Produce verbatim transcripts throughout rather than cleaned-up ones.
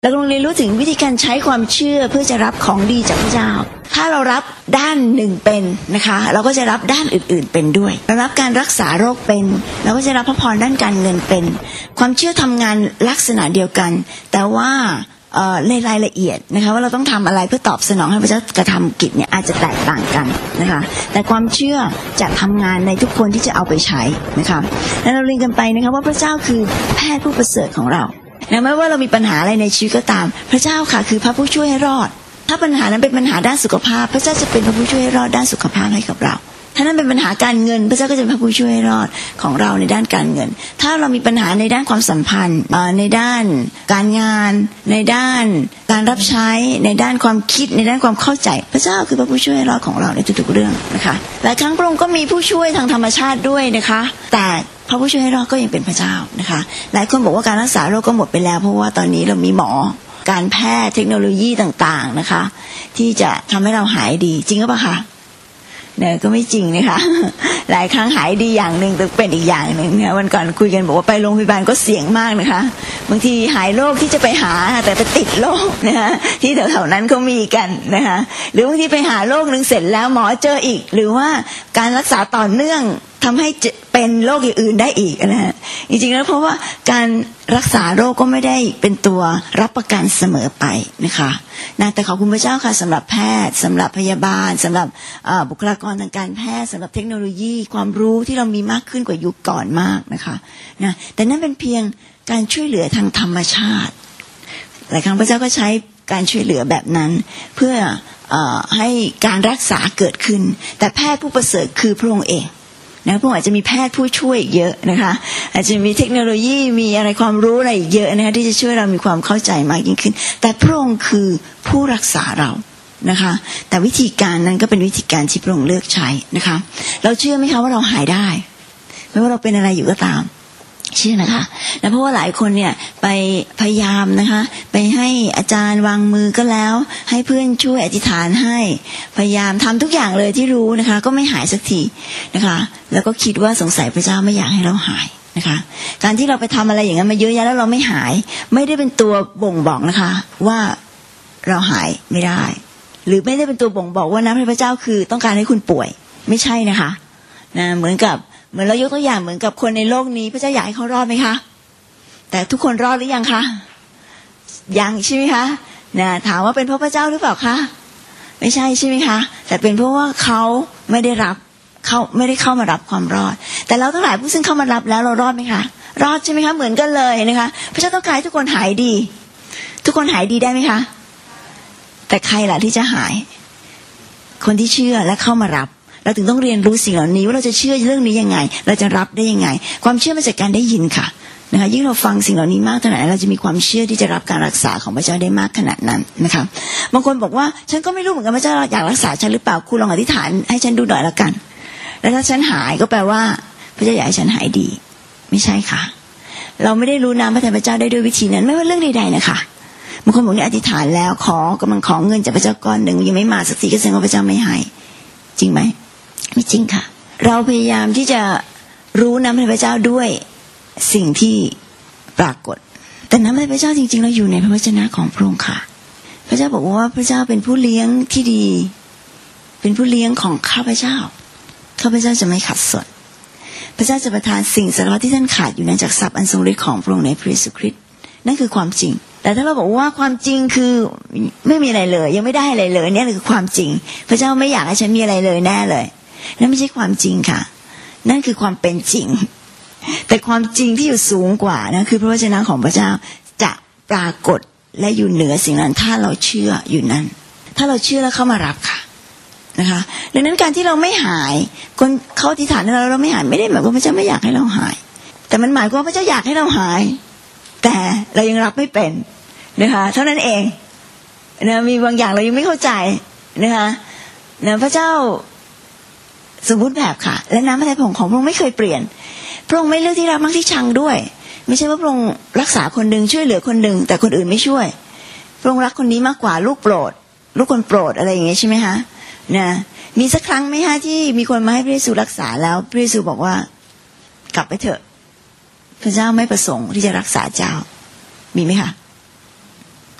เรากำลังเรียนรู้ถึงวิธีการใช้ความเชื่อเพื่อจะรับของดีจากพระเจ้าถ้าเรารับด้านหนึ่งเป็นนะคะเราก็จะรับด้านอื่นๆเป็นด้วยเรารับการรักษาโรคเป็นเราก็จะรับพระพรด้านการเงินเป็นความเชื่อทำงานลักษณะเดียวกันแต่ว่าในรายละเอียดนะคะว่าเราต้องทำอะไรเพื่อตอบสนองให้พระเจ้ากระทำกิจเนี่ยอาจจะแตกต่างกันนะคะแต่ความเชื่อจะทำงานในทุกคนที่จะเอาไปใช้นะคะแล้วเราเรียนกันไปนะคะว่าพระเจ้าคือแพทย์ผู้ประเสริฐของเรานะไม่ว่าเรามีปัญหาอะไรในชีวิตก็ตามพระเจ้าค่ะคือพระผู้ช่วยให้รอดถ้าปัญหานั้นเป็นปัญหาด้านสุขภาพพระเจ้าจะเป็นพระผู้ช่วยให้รอดด้านสุขภาพให้กับเราถ้านั้นเป็นปัญหาการเงินพระเจ้าก็จะเป็นพระผู้ช่วยให้รอดของเราในด้านการเงินถ้าเรามีปัญหาในด้านความสัมพันธ์ในด้านการงานในด้านการรับใช้ในด้านความคิดในด้านความเข้าใจพระเจ้าคือพระผู้ช่วยให้รอดของเราในทุกๆเรื่องนะคะหลายครั้งพระองค์ก็มีผู้ช่วยทางธรรมชาติด้วยนะคะแต่พระผู้ช่วยให้รอดก็ยังเป็นพระเจ้านะคะหลายคนบอกว่าการรักษาโรคก็หมดไปแล้วเพราะว่าตอนนี้เรามีหมอการแพทย์เทคโนโลยีต่างๆนะคะที่จะทำให้เราหายดีจริงหรือเปล่าคะเนี่ยก็ไม่จริงนะคะหลายครั้งหายดีอย่างหนึ่งแต่เป็นอีกอย่างหนึ่งเนี่ยวันก่อนคุยกันบอกว่าไปโรงพยาบาลก็เสี่ยงมากนะคะบางทีหายโรคที่จะไปหาแต่ไปติดโรคนะคะที่แถวๆนั้นเขามีกันนะคะหรือบางทีไปหาโรคนึงเสร็จแล้วหมอเจออีกหรือว่าการรักษาต่อเนื่องทำให้เป็นโรคอย่างอื่นได้อีกนะฮะจริงๆแล้วเพราะว่าการรักษาโรคก็ไม่ได้เป็นตัวรับประกันเสมอไปนะคะนะแต่ขอบคุณพระเจ้าค่ะสำหรับแพทย์สำหรับพยาบาลสำหรับบุคลากรทางการแพทย์สำหรับเทคโนโลยีความรู้ที่เรามีมากขึ้นกว่ายุคก่อนมากนะคะนะแต่นั่นเป็นเพียงการช่วยเหลือทางธรรมชาติหลายครั้งพระเจ้าก็ใช้การช่วยเหลือแบบนั้นเพื่อให้การรักษาเกิดขึ้นแต่แพทย์ผู้ประเสริฐคือพระองค์เองนะพวกอาจจะมีแพทย์ผู้ช่วยเยอะนะคะอาจจะมีเทคโนโลยีมีอะไรความรู้อะไรเยอะนะคะที่จะช่วยเรามีความเข้าใจมากยิ่งขึ้นแต่พระองค์คือผู้รักษาเรานะคะแต่วิธีการนั้นก็เป็นวิธีการที่พระองค์เลือกใช้นะคะเราเชื่อไหมคะว่าเราหายได้ไม่ว่าเราเป็นอะไรอยู่ก็ตามเชื่อนะคะนะเพราะว่าหลายคนเนี่ยไปพยายามนะคะไปให้อาจารย์วางมือก็แล้วให้เพื่อนช่วยอธิษฐานให้พยายามทำทุกอย่างเลยที่รู้นะคะก็ไม่หายสักทีนะคะแล้วก็คิดว่าสงสัยพระเจ้าไม่อยากให้เราหายนะคะการที่เราไปทำอะไรอย่างนั้นมาเยอะแยะแล้วเราไม่หายไม่ได้เป็นตัวบ่งบอกนะคะว่าเราหายไม่ได้หรือไม่ได้เป็นตัวบ่งบอกว่าน้ำพระเจ้าคือต้องการให้คุณป่วยไม่ใช่นะคะนะเหมือนกับเหมือนเรายกตัวอย่างเหมือนกับคนในโลกนี้พระเจ้าอยากให้เขารอดไหมคะแต่ทุกคนรอดหรือยังคะยังใช่ไหมคะนะถามว่าเป็นเพราะพระเจ้าหรือเปล่าคะไม่ใช่ใช่ไหมคะแต่เป็นเพราะว่าเขาไม่ได้รับเขาไม่ได้เข้ามารับความรอดแต่เราทั้งหลายผู้ซึ่งเข้ามารับแล้วเรารอดไหมคะรอดใช่ไหมคะเหมือนกันเลยนะคะพระเจ้าต้องการให้ทุกคนหายดีทุกคนหายดีได้ไหมคะแต่ใครล่ะที่จะหายคนที่เชื่อและเข้ามารับเราถึงต้องเรียนรู้สิ่งเหล่านี้ว่าเราจะเชื่อเรื่องนี้ยังไงเราจะรับได้ยังไงความเชื่อมาจากการได้ยินค่ะนะคะยิ่งเราฟังสิ่งเหล่านี้มากเท่าไหร่เราจะมีความเชื่อที่จะรับการรักษาของพระเจ้าได้มากขนาดนั้นนะคะบางคนบอกว่าฉันก็ไม่รู้เหมือนกันพระเจ้าอยากรักษาฉันหรือเปล่าคุณลองอธิษฐานให้ฉันดูหน่อยละกันแล้วถ้าฉันหายก็แปลว่าพระเจ้าอยากให้ฉันหายดีไม่ใช่ค่ะเราไม่ได้รู้น้ำพระทัยพระเจ้าได้ด้วยวิธีนั้นไม่ว่าเรื่องใดๆนะคะบางคนบอกเนี่ยอธิษฐานแล้วขอกำลังขอเงินจากพระเจ้าก้อนหนึ่งยังไม่มาสักทีก็แสดงว่าพระเจ้าไม่ให้จริงไหมไม่จริงค่ะเราพยายามที่จะรู้น้ำพระทัยพระเจ้าด้วยสิ่งที่ปรากฏแต่น้ำพระทัยพระเจ้าจริงๆเราอยู่ในพระวจนะของพระองค์ค่ะพระเจ้าบอกว่าพระเจ้าเป็นผู้เลี้ยงที่ดีเป็นผู้เลี้ยงของข้าพเจ้าข้าพเจ้าจะไม่ขัดสนพระเจ้าจะประทานสิ่งสารพัดที่ท่านขาดอยู่นั้นจากทรัพย์อันทรงฤทธิ์ของพระองค์ในพระเยซูคริสต์นั่นคือความจริงแต่ถ้าเราบอกว่าความจริงคือไม่มีอะไรเลยยังไม่ได้อะไรเลยนี่คือความจริงพระเจ้าไม่อยากให้ฉันมีอะไรเลยแน่เลยนั่นไม่ใช่ความจริงค่ะนั่นคือความเป็นจริงแต่ความจริงที่อยู่สูงกว่านะคือพระวจนะของพระเจ้าจะปรากฏและอยู่เหนือสิ่งนั้นถ้าเราเชื่ออยู่นั้นถ้าเราเชื่อแล้วเข้ามารับค่ะนะคะดังนั้นการที่เราไม่หายคนเขาอธิษฐานให้เราเราไม่หายไม่ได้หมายความว่าพระเจ้าไม่อยากให้เราหายแต่มันหมายความว่าพระเจ้าอยากให้เราหายแต่เรายังรับไม่เป็นนะคะเท่านั้นเองนะมีบางอย่างเรายังไม่เข้าใจนะคะนะพระเจ้าสมบูรณ์แบบค่ะและน้ำพระทัยของของพระองค์ไม่เคยเปลี่ยนพระองค์ไม่เลือกที่รักมักที่ชังด้วยไม่ใช่ว่าพระองค์รักษาคนหนึ่งช่วยเหลือคนหนึ่งแต่คนอื่นไม่ช่วยพระองค์รักคนนี้มากกว่าลูกโปรดลูกคนโปรดอะไรอย่างเงี้ยใช่ไหมคะนะมีสักครั้งไหมคะที่มีคนมาให้พระเยซูรักษาแล้วพระเยซูบอกว่ากลับไปเถอะพระเจ้าไม่ประสงค์ที่จะรักษาเจ้ามีไหมคะ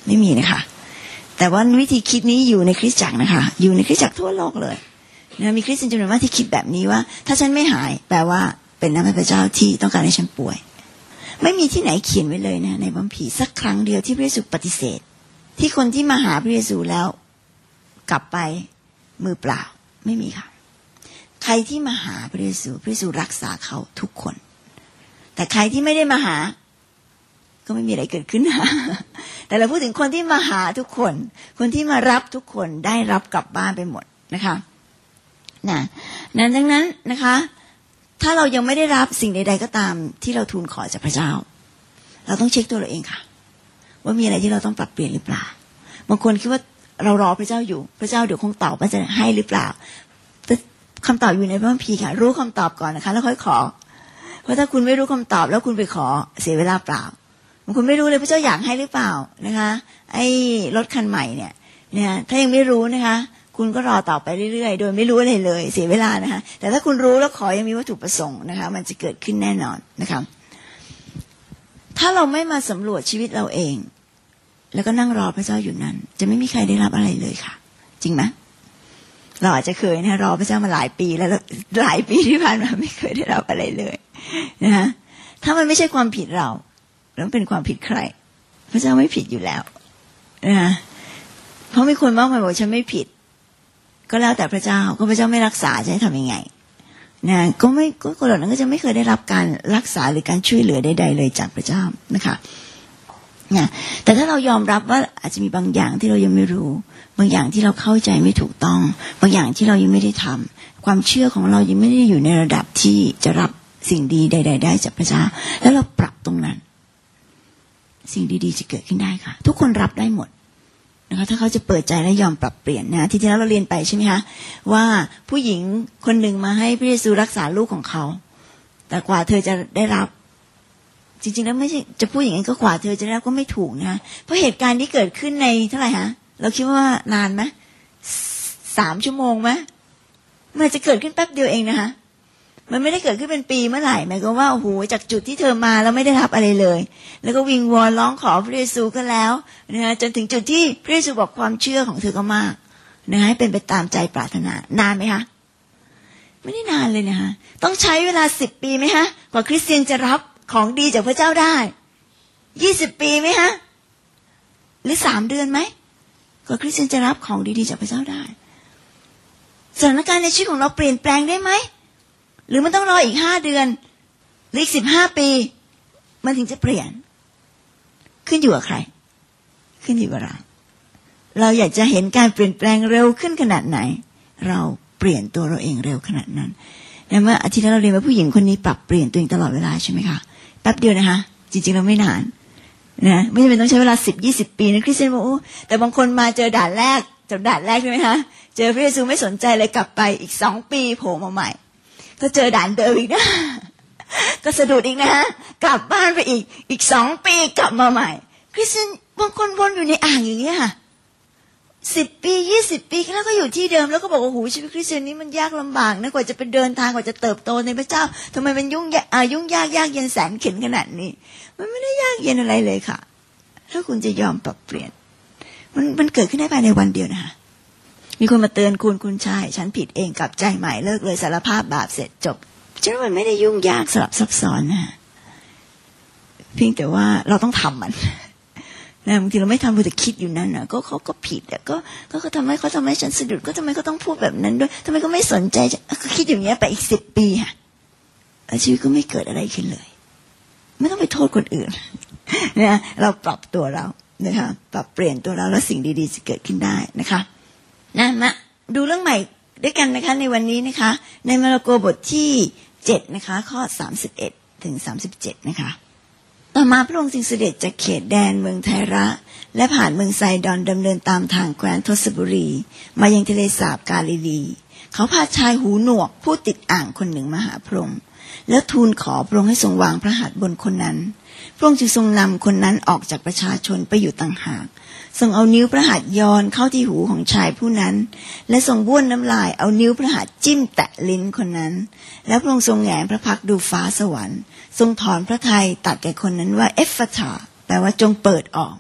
ไม่มีนะคะแต่ว่าวิธีคิดนี้อยู่ในคริสตจักรนะคะอยู่ในคริสตจักรทั่วโลกเลยนะมีคริสเตียนจำนวนมากที่คิดแบบนี้ว่าถ้าฉันไม่หายแปลว่าเป็นน้ำพระเจ้าที่ต้องการให้ฉันป่วยไม่มีที่ไหนเขียนไว้เลยนะในพระคัมภีร์สักครั้งเดียวที่พระเยซูปฏิเสธที่คนที่มาหาพระเยซูแล้วกลับไปมือเปล่าไม่มีค่ะใครที่มาหาพระเยซูพระเยซูรักษาเขาทุกคนแต่ใครที่ไม่ได้มาหาก็ไม่มีอะไรเกิดขึ้นนะแต่เราพูดถึงคนที่มาหาทุกคนคนที่มารับทุกคนได้รับกลับบ้านไปหมดนะคะนะนั้นดังนั้นนะคะถ้าเรายังไม่ได้รับสิ่งใดๆก็ตามที่เราทูลขอจากพระเจ้าเราต้องเช็คตัวเราเองค่ะว่ามีอะไรที่เราต้องปรับเปลี่ยนหรือเปล่าบางคนคิดว่าเรารอพระเจ้าอยู่พระเจ้าเดี๋ยวคงตอบว่าจะให้หรือเปล่าแต่คำตอบอยู่ในพระคัมภีร์ค่ะรู้คำตอบก่อนนะคะแล้วค่อยขอเพราะถ้าคุณไม่รู้คำตอบแล้วคุณไปขอเสียเวลาเปล่าบางคนไม่รู้เลยพระเจ้าอยากให้หรือเปล่านะคะไอ้รถคันใหม่เนี่ยเนี่ยถ้ายังไม่รู้นะคะคุณก็รอต่อไปเรื่อยๆโดยไม่รู้อะไรเลยเสียเวลานะคะแต่ถ้าคุณรู้แล้วขอยังมีวัตถุประสงค์นะคะมันจะเกิดขึ้นแน่นอนนะคะถ้าเราไม่มาสำรวจชีวิตเราเองแล้วก็นั่งรอพระเจ้าอยู่นั้นจะไม่มีใครได้รับอะไรเลยค่ะจริงไหมเราอาจจะเคยนะรอพระเจ้ามาหลายปีแล้วหลายปีที่ผ่านมาไม่เคยได้รับอะไรเลยนะคะถ้ามันไม่ใช่ความผิดเราแล้วเป็นความผิดใครพระเจ้าไม่ผิดอยู่แล้วนะคะเพราะมีคนมากมายบอกฉันไม่ผิดก็แล้วแต่พระเจ้าก็พระเจ้าไม่รักษาจะให้ทำยังไงนะก็ไม่ก็คนเหล่านั้นก็จะไม่เคยได้รับการรักษาหรือการช่วยเหลือใดๆเลยจากพระเจ้านะคะนะแต่ถ้าเรายอมรับว่าอาจจะมีบางอย่างที่เรายังไม่รู้บางอย่างที่เราเข้าใจไม่ถูกต้องบางอย่างที่เรายังไม่ได้ทำความเชื่อของเรายังไม่ได้อยู่ในระดับที่จะรับสิ่งดีใดๆได้จากพระเจ้าแล้วเราปรับตรงนั้นสิ่งดีๆจะเกิดขึ้นได้ค่ะทุกคนรับได้หมดนะคะถ้าเขาจะเปิดใจและยอมปรับเปลี่ยนนะที่ที่แล้วเราเรียนไปใช่ไหมคะว่าผู้หญิงคนหนึ่งมาให้พระเยซูรักษาลูกของเขาแต่กว่าเธอจะได้รับจริงๆแล้วไม่ใช่จะพูดอย่างนั้นก็กว่าเธอจะได้รับก็ไม่ถูกนะเพราะเหตุการณ์ที่เกิดขึ้นในเท่าไหร่ฮะเราคิดว่านานไหมสามชั่วโมงไหมมันจะเกิดขึ้นแป๊บเดียวเองนะคะมันไม่ได้เกิดขึ้นเป็นปีเมื่อไหร่หมายความว่าโอ้โหจากจุดที่เธอมาแล้วไม่ได้รับอะไรเลยแล้วก็วิงวอนร้องขอพระเยซูก็แล้วนะจนถึงจุดที่พระเยซูบอกความเชื่อของเธอก็มากนะให้เป็นไปตามใจปรารถนานานไหมคะไม่ได้นานเลยนะคะต้องใช้เวลาสิบปีไหมฮะกว่าคริสเตียนจะรับของดีจากพระเจ้าได้ยี่สิบปีไหมฮะหรือสามเดือนไหมกว่าคริสเตียนจะรับของดีๆจากพระเจ้าได้สถานการณ์ในชีวิตของเราเปลี่ยนแปลงได้ไหมหรือมันต้องรออีกห้าเดือนหรืออีกสิบห้าปีมันถึงจะเปลี่ยนขึ้นอยู่กับใครขึ้นอยู่กับเราเราอยากจะเห็นการเปลี่ยนแปลงเร็วขึ้นขนาดไหนเราเปลี่ยนตัวเราเองเร็วขนาดนั้นเมื่ออาทิตย์ที่เราเรียนว่าผู้หญิงคนนี้ปรับเปลี่ยนตัวเองตลอดเวลาใช่ไหมคะแป๊บเดียวนะคะจริงๆเราไม่นานนะไม่จำเป็นต้องใช้เวลาสิบยี่สิบปีนะคริสเตียนบอกโอ้แต่บางคนมาเจอด่านแรกจากด่านแรกใช่ไหมคะเจอพระเยซูไม่สนใจเลยกลับไปอีกสองปีโผล่มาใหม่ก็เจอด่านเดิมอีกนะก็สะดุดอีกนะกลับบ้านไปอีกอีกสองปีกลับมาใหม่คริสเตียนบางคนวนอยู่ในอ่างอย่างเงี้ยค่ะสิบปียี่สิบปีแล้วก็อยู่ที่เดิมแล้วก็บอกว่าโอ้โหชีวิตคริสเตียนนี้มันยากลำบากนะกว่าจะไปเดินทางกว่าจะเติบโตในพระเจ้าทำไมมันยุ่งยากยุ่งยากยากเย็นแสนเข็ญขนาดนี้มันไม่ได้ยากเย็นอะไรเลยค่ะถ้าคุณจะยอมปรับเปลี่ยนมันมันเกิดขึ้นได้ภายในวันเดียวนะคะมีคนมาเตือนคุณคุณชายฉันผิดเองกลับใจใหม่เลิกเลยสารภาพบาปเสร็จจบฉันว่ามันไม่ได้ยุ่งยากสลับซับซ้อนนะเพียงแต่ว่าเราต้องทำมันนะบางทีเราไม่ทำเราแต่คิดอยู่นั่นนะก็เขาก็ผิดอ่ะก็ก็เขาทำให้เขาทำให้ฉันสะดุดก็ทำไมเขาต้องพูดแบบนั้นด้วยทำไมก็ไม่สนใจก็คิดอย่างเงี้ยไปอีกสิบปีค่ะชีวิตก็ไม่เกิดอะไรขึ้นเลยไม่ต้องไปโทษคนอื่นนะเราปรับตัวเรานะคะปรับเปลี่ยนตัวเราแล้วสิ่งดีๆจะเกิดขึ้นได้นะคะนะมาดูเรื่องใหม่ด้วยกันนะคะในวันนี้นะคะในมาระโกบทที่เจ็ดนะคะข้อสามสิบเอ็ดถึงสามสิบเจ็ดนะคะต่อมาพระองค์จึงเสด็จจากเขตแดนเมืองไทระและผ่านเมืองไซดอนดำเนินตามทางแคว้นทศบุรีมายังทะเลสาบกาลิลีเขาพาชายหูหนวกผู้ติดอ่างคนหนึ่งมาหาพระองค์แล้วทูลขอพระองค์ให้ทรงวางพระหัตถ์บนคนนั้นพระองค์จึงทรงนำคนนั้นออกจากประชาชนไปอยู่ต่างหากทรงเอานิ้วพระหัตถ์ย้อนเข้าที่หูของชายผู้นั้นและทรงบ้วนน้ำลายเอานิ้วพระหัตถ์จิ้มแตะลิ้นคนนั้นแล้วพระองค์ทรงแหงนพระพักดูฟ้าสวรรค์ทรงถอนพระทัยตรัสแก่คนนั้นว่าเอฟฟาธาแปลว่าจงเปิดออก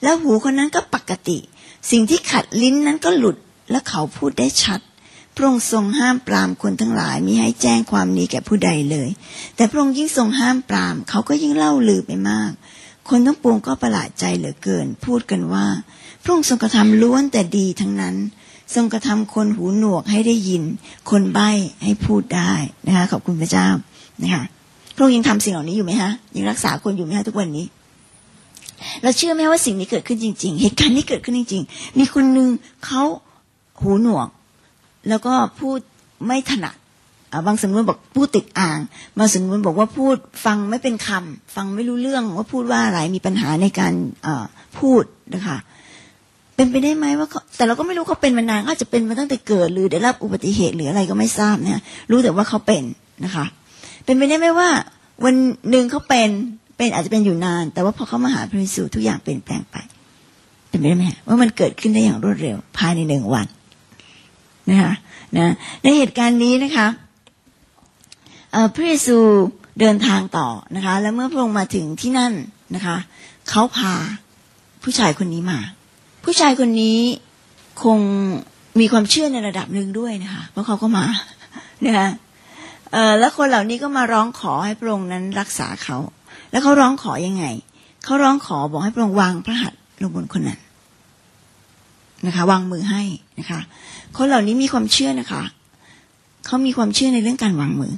แล้วหูคนนั้นก็ปกติสิ่งที่ขัดลิ้นนั้นก็หลุดและเขาพูดได้ชัดพระองค์ทรงห้ามปรามคนทั้งหลายมิให้แจ้งความนี้แก่ผู้ใดเลยแต่พระองค์ยิ่งทรงห้ามปรามเขาก็ยิ่งเล่าลือไปมากคนทั้งปวงก็ประหลาดใจเหลือเกินพูดกันว่าพระองค์ทรงกระทำล้วนแต่ดีทั้งนั้นทรงกระทำคนหูหนวกให้ได้ยินคนใบ้ให้พูดได้นะคะขอบคุณพระเจ้านะคะพระองค์ยังทำสิ่งเหล่านี้อยู่ไหมฮะยังรักษาคนอยู่ไหมฮะทุกวันนี้เราเชื่อไหมว่าสิ่งนี้เกิดขึ้นจริงๆเหตุการณ์นี้เกิดขึ้นจริงๆมีคนนึงเขาหูหนวกแล้วก็พูดไม่ถนัดบางสำนวนบอกพูดติดอ่างบางสำนวนบอกว่าพูดฟังไม่เป็นคำฟังไม่รู้เรื่องว่าพูดว่าอะไรมีปัญหาในการพูดนะคะเป็นไปได้ไหมว่าแต่เราก็ไม่รู้เขาเป็นมานานอาจจะเป็นมาตั้งแต่เกิดหรือได้รับอุบัติเหตุหรืออะไรก็ไม่ทราบเนี่ยรู้แต่ว่าเขาเป็นนะคะเป็นไปได้ไหมว่าวันหนึ่งเขาเป็นเป็นอาจจะเป็นอยู่นานแต่ว่าพอเขามาหาพระเยซูทุกอย่างเปลี่ยนแปลงไปเป็นไปได้ไหมว่ามันเกิดขึ้นได้อย่างรวดเร็วภายในหนึ่งวันนะคะนะในเหตุการณ์นี้นะคะพระเยซูเดินทางต่อนะคะแล้วเมื่อพระองค์มาถึงที่นั่นนะคะเขาพาผู้ชายคนนี้มาผู้ชายคนนี้คงมีความเชื่อในระดับหนึ่งด้วยนะคะเพราะเขาก็มานะคะแล้วคนเหล่านี้ก็มาร้องขอให้พระองค์นั้นรักษาเขาแล้วเขาร้องขอยังไงเขาร้องขอบอกให้พระองค์วางพระหัตถ์ลงบนคนนั้นนะคะวางมือให้นะคะคนเหล่านี้มีความเชื่อนะคะเขามีความเชื่อในเรื่องการวางมือ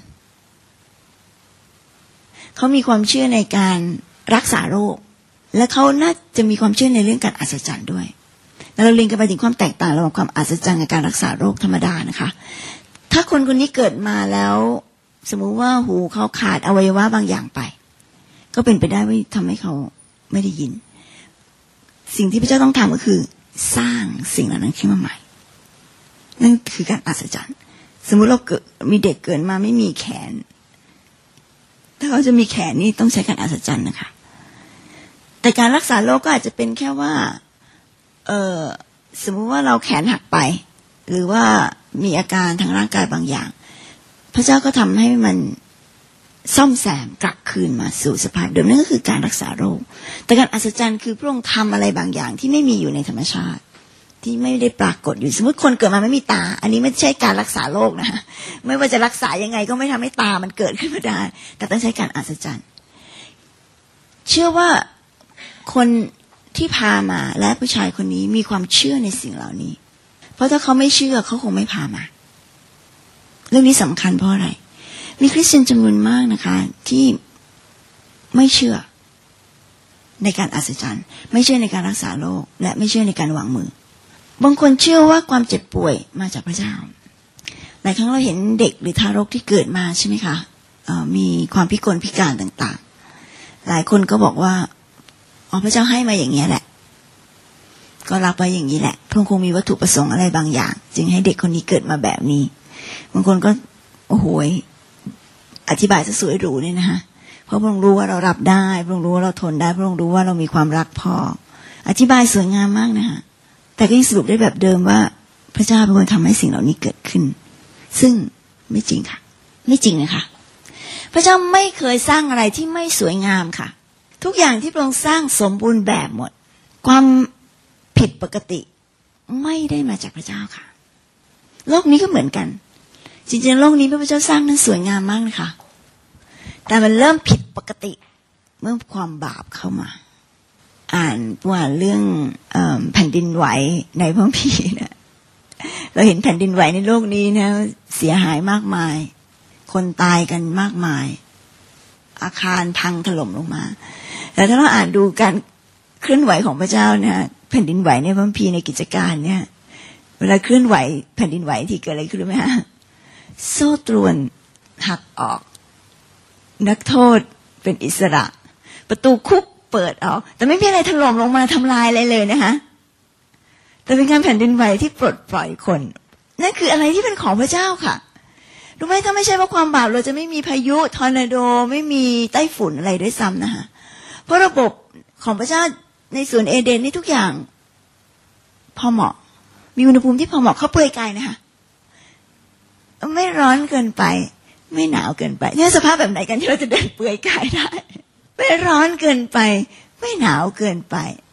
เขามีความเชื่อในการรักษาโรคและเขาน่าจะมีความเชื่อในเรื่องการอัศจรรย์ด้วยแล้วเราเรียนกันไปถึงความแตกต่างระหว่างความอัศจรรย์กับการรักษาโรคธรรมดานะคะถ้าคนคนนี้เกิดมาแล้วสมมุติว่าหูเขาขาดอวัยวะบางอย่างไปก็เป็นไปได้ว่าทำให้เขาไม่ได้ยินสิ่งที่พระเจ้าต้องทำก็คือสร้างสิ่งเหล่านั้นขึ้นมาใหม่นั่นคือการอัศจรรย์สมมุติเราเกิดมีเด็กเกิดมาไม่มีแขนถ้าเขาจะมีแขนนี่ต้องใช้การอัศจรรย์นะคะแต่การรักษาโรคก็อาจจะเป็นแค่ว่าเออสมมุติว่าเราแขนหักไปหรือว่ามีอาการทางร่างกายบางอย่างพระเจ้าก็ทำให้มันซ่อมแซมกลับคืนมาสู่สภาพเดิมนั่นก็คือการรักษาโรคแต่การอัศจรรย์คือพระองค์ทำอะไรบางอย่างที่ไม่มีอยู่ในธรรมชาติที่ไม่ได้ปรากฏอยู่สมมติคนเกิดมาไม่มีตาอันนี้ไม่ใช่การรักษาโรคนะไม่ว่าจะรักษายังไงก็ไม่ทำให้ตามันเกิดขึ้นมาได้แต่ต้องใช้การอัศจรรย์เชื่อว่าคนที่พามาและผู้ชายคนนี้มีความเชื่อในสิ่งเหล่านี้เพราะถ้าเขาไม่เชื่อเขาคงไม่พามาเรื่องนี้สำคัญเพราะอะไรมีคริสเตียนจำนวนมากนะคะที่ไม่เชื่อในการอัศจรรย์ไม่เชื่อในการรักษาโรคและไม่เชื่อในการวางมือบางคนเชื่อว่าความเจ็บป่วยมาจากพระเจ้าหลายครั้งเราเห็นเด็กหรือทารกที่เกิดมาใช่ไหมคะมีความพิกลพิการต่างๆหลายคนก็บอกว่าอ๋อพระเจ้าให้มาอย่างนี้แหละก็รับไว้อย่างนี้แหละพระองค์คงมีวัตถุประสงค์อะไรบางอย่างจึงให้เด็กคนนี้เกิดมาแบบนี้บางคนก็โอ้โหอธิบายซะสวยหรูเนี่ยนะคะเพราะพระองค์รู้ว่าเรารับได้พระองค์รู้ว่าเราทนได้พระองค์รู้ว่าเรามีความรักพออธิบายสวยงามมากนะคะแต่ก็ยังสรุปได้แบบเดิมว่าพระเจ้าเป็นคนทำให้สิ่งเหล่านี้เกิดขึ้นซึ่งไม่จริงค่ะไม่จริงนะคะพระเจ้าไม่เคยสร้างอะไรที่ไม่สวยงามค่ะทุกอย่างที่พระองค์สร้างสมบูรณ์แบบหมดความผิดปกติไม่ได้มาจากพระเจ้าค่ะโลกนี้ก็เหมือนกันจริงๆโลกนี้พระเจ้าสร้างนั้นสวยงามมากนะคะแต่มันเริ่มผิดปกติเมื่อความบาปเข้ามาอ่านว่าเรื่องเอ่อแผ่นดินไหวในพระคัมภีร์นะเราเห็นแผ่นดินไหวในโลกนี้นะเสียหายมากมายคนตายกันมากมายอาคารพังถล่มลงมาแต่ถ้าเราอ่านดูการเคลื่อนไหวของพระเจ้านะแผ่นดินไหวในพระคัมภีร์ในกิจการเนี่ยเวลาเคลื่อนไหวแผ่นดินไหวที่เกิดอะไรขึ้นรู้ไหมฮะโซ่ตรวนหักออกนักโทษเป็นอิสระประตูคุกเปิดออกแต่ไม่มีอะไรถล่มลงมาทำลายอะไรเลยนะคะแต่เป็นการแผ่นดินไหวที่ปลดปล่อยคนนั่นคืออะไรที่เป็นของพระเจ้าค่ะรู้ไหมถ้าไม่ใช่ว่าความบาปเราจะไม่มีพายุทอร์นาโดไม่มีไต้ฝุ่นอะไรด้วยซ้ำนะคะเพราะระบบของพระเจ้าในสวนเอเดนนี่ทุกอย่างพอเหมาะมีอุณหภูมิที่พอเหมาะเขาเปลือยกายนะคะไม่ร้อนเกินไปไม่หนาวเกินไปเนี่ยสภาพแบบไหนกันที่เราจะเดินเปลือยกายได้ไม่ร้อนเกินไปไม่หนาวเกินไป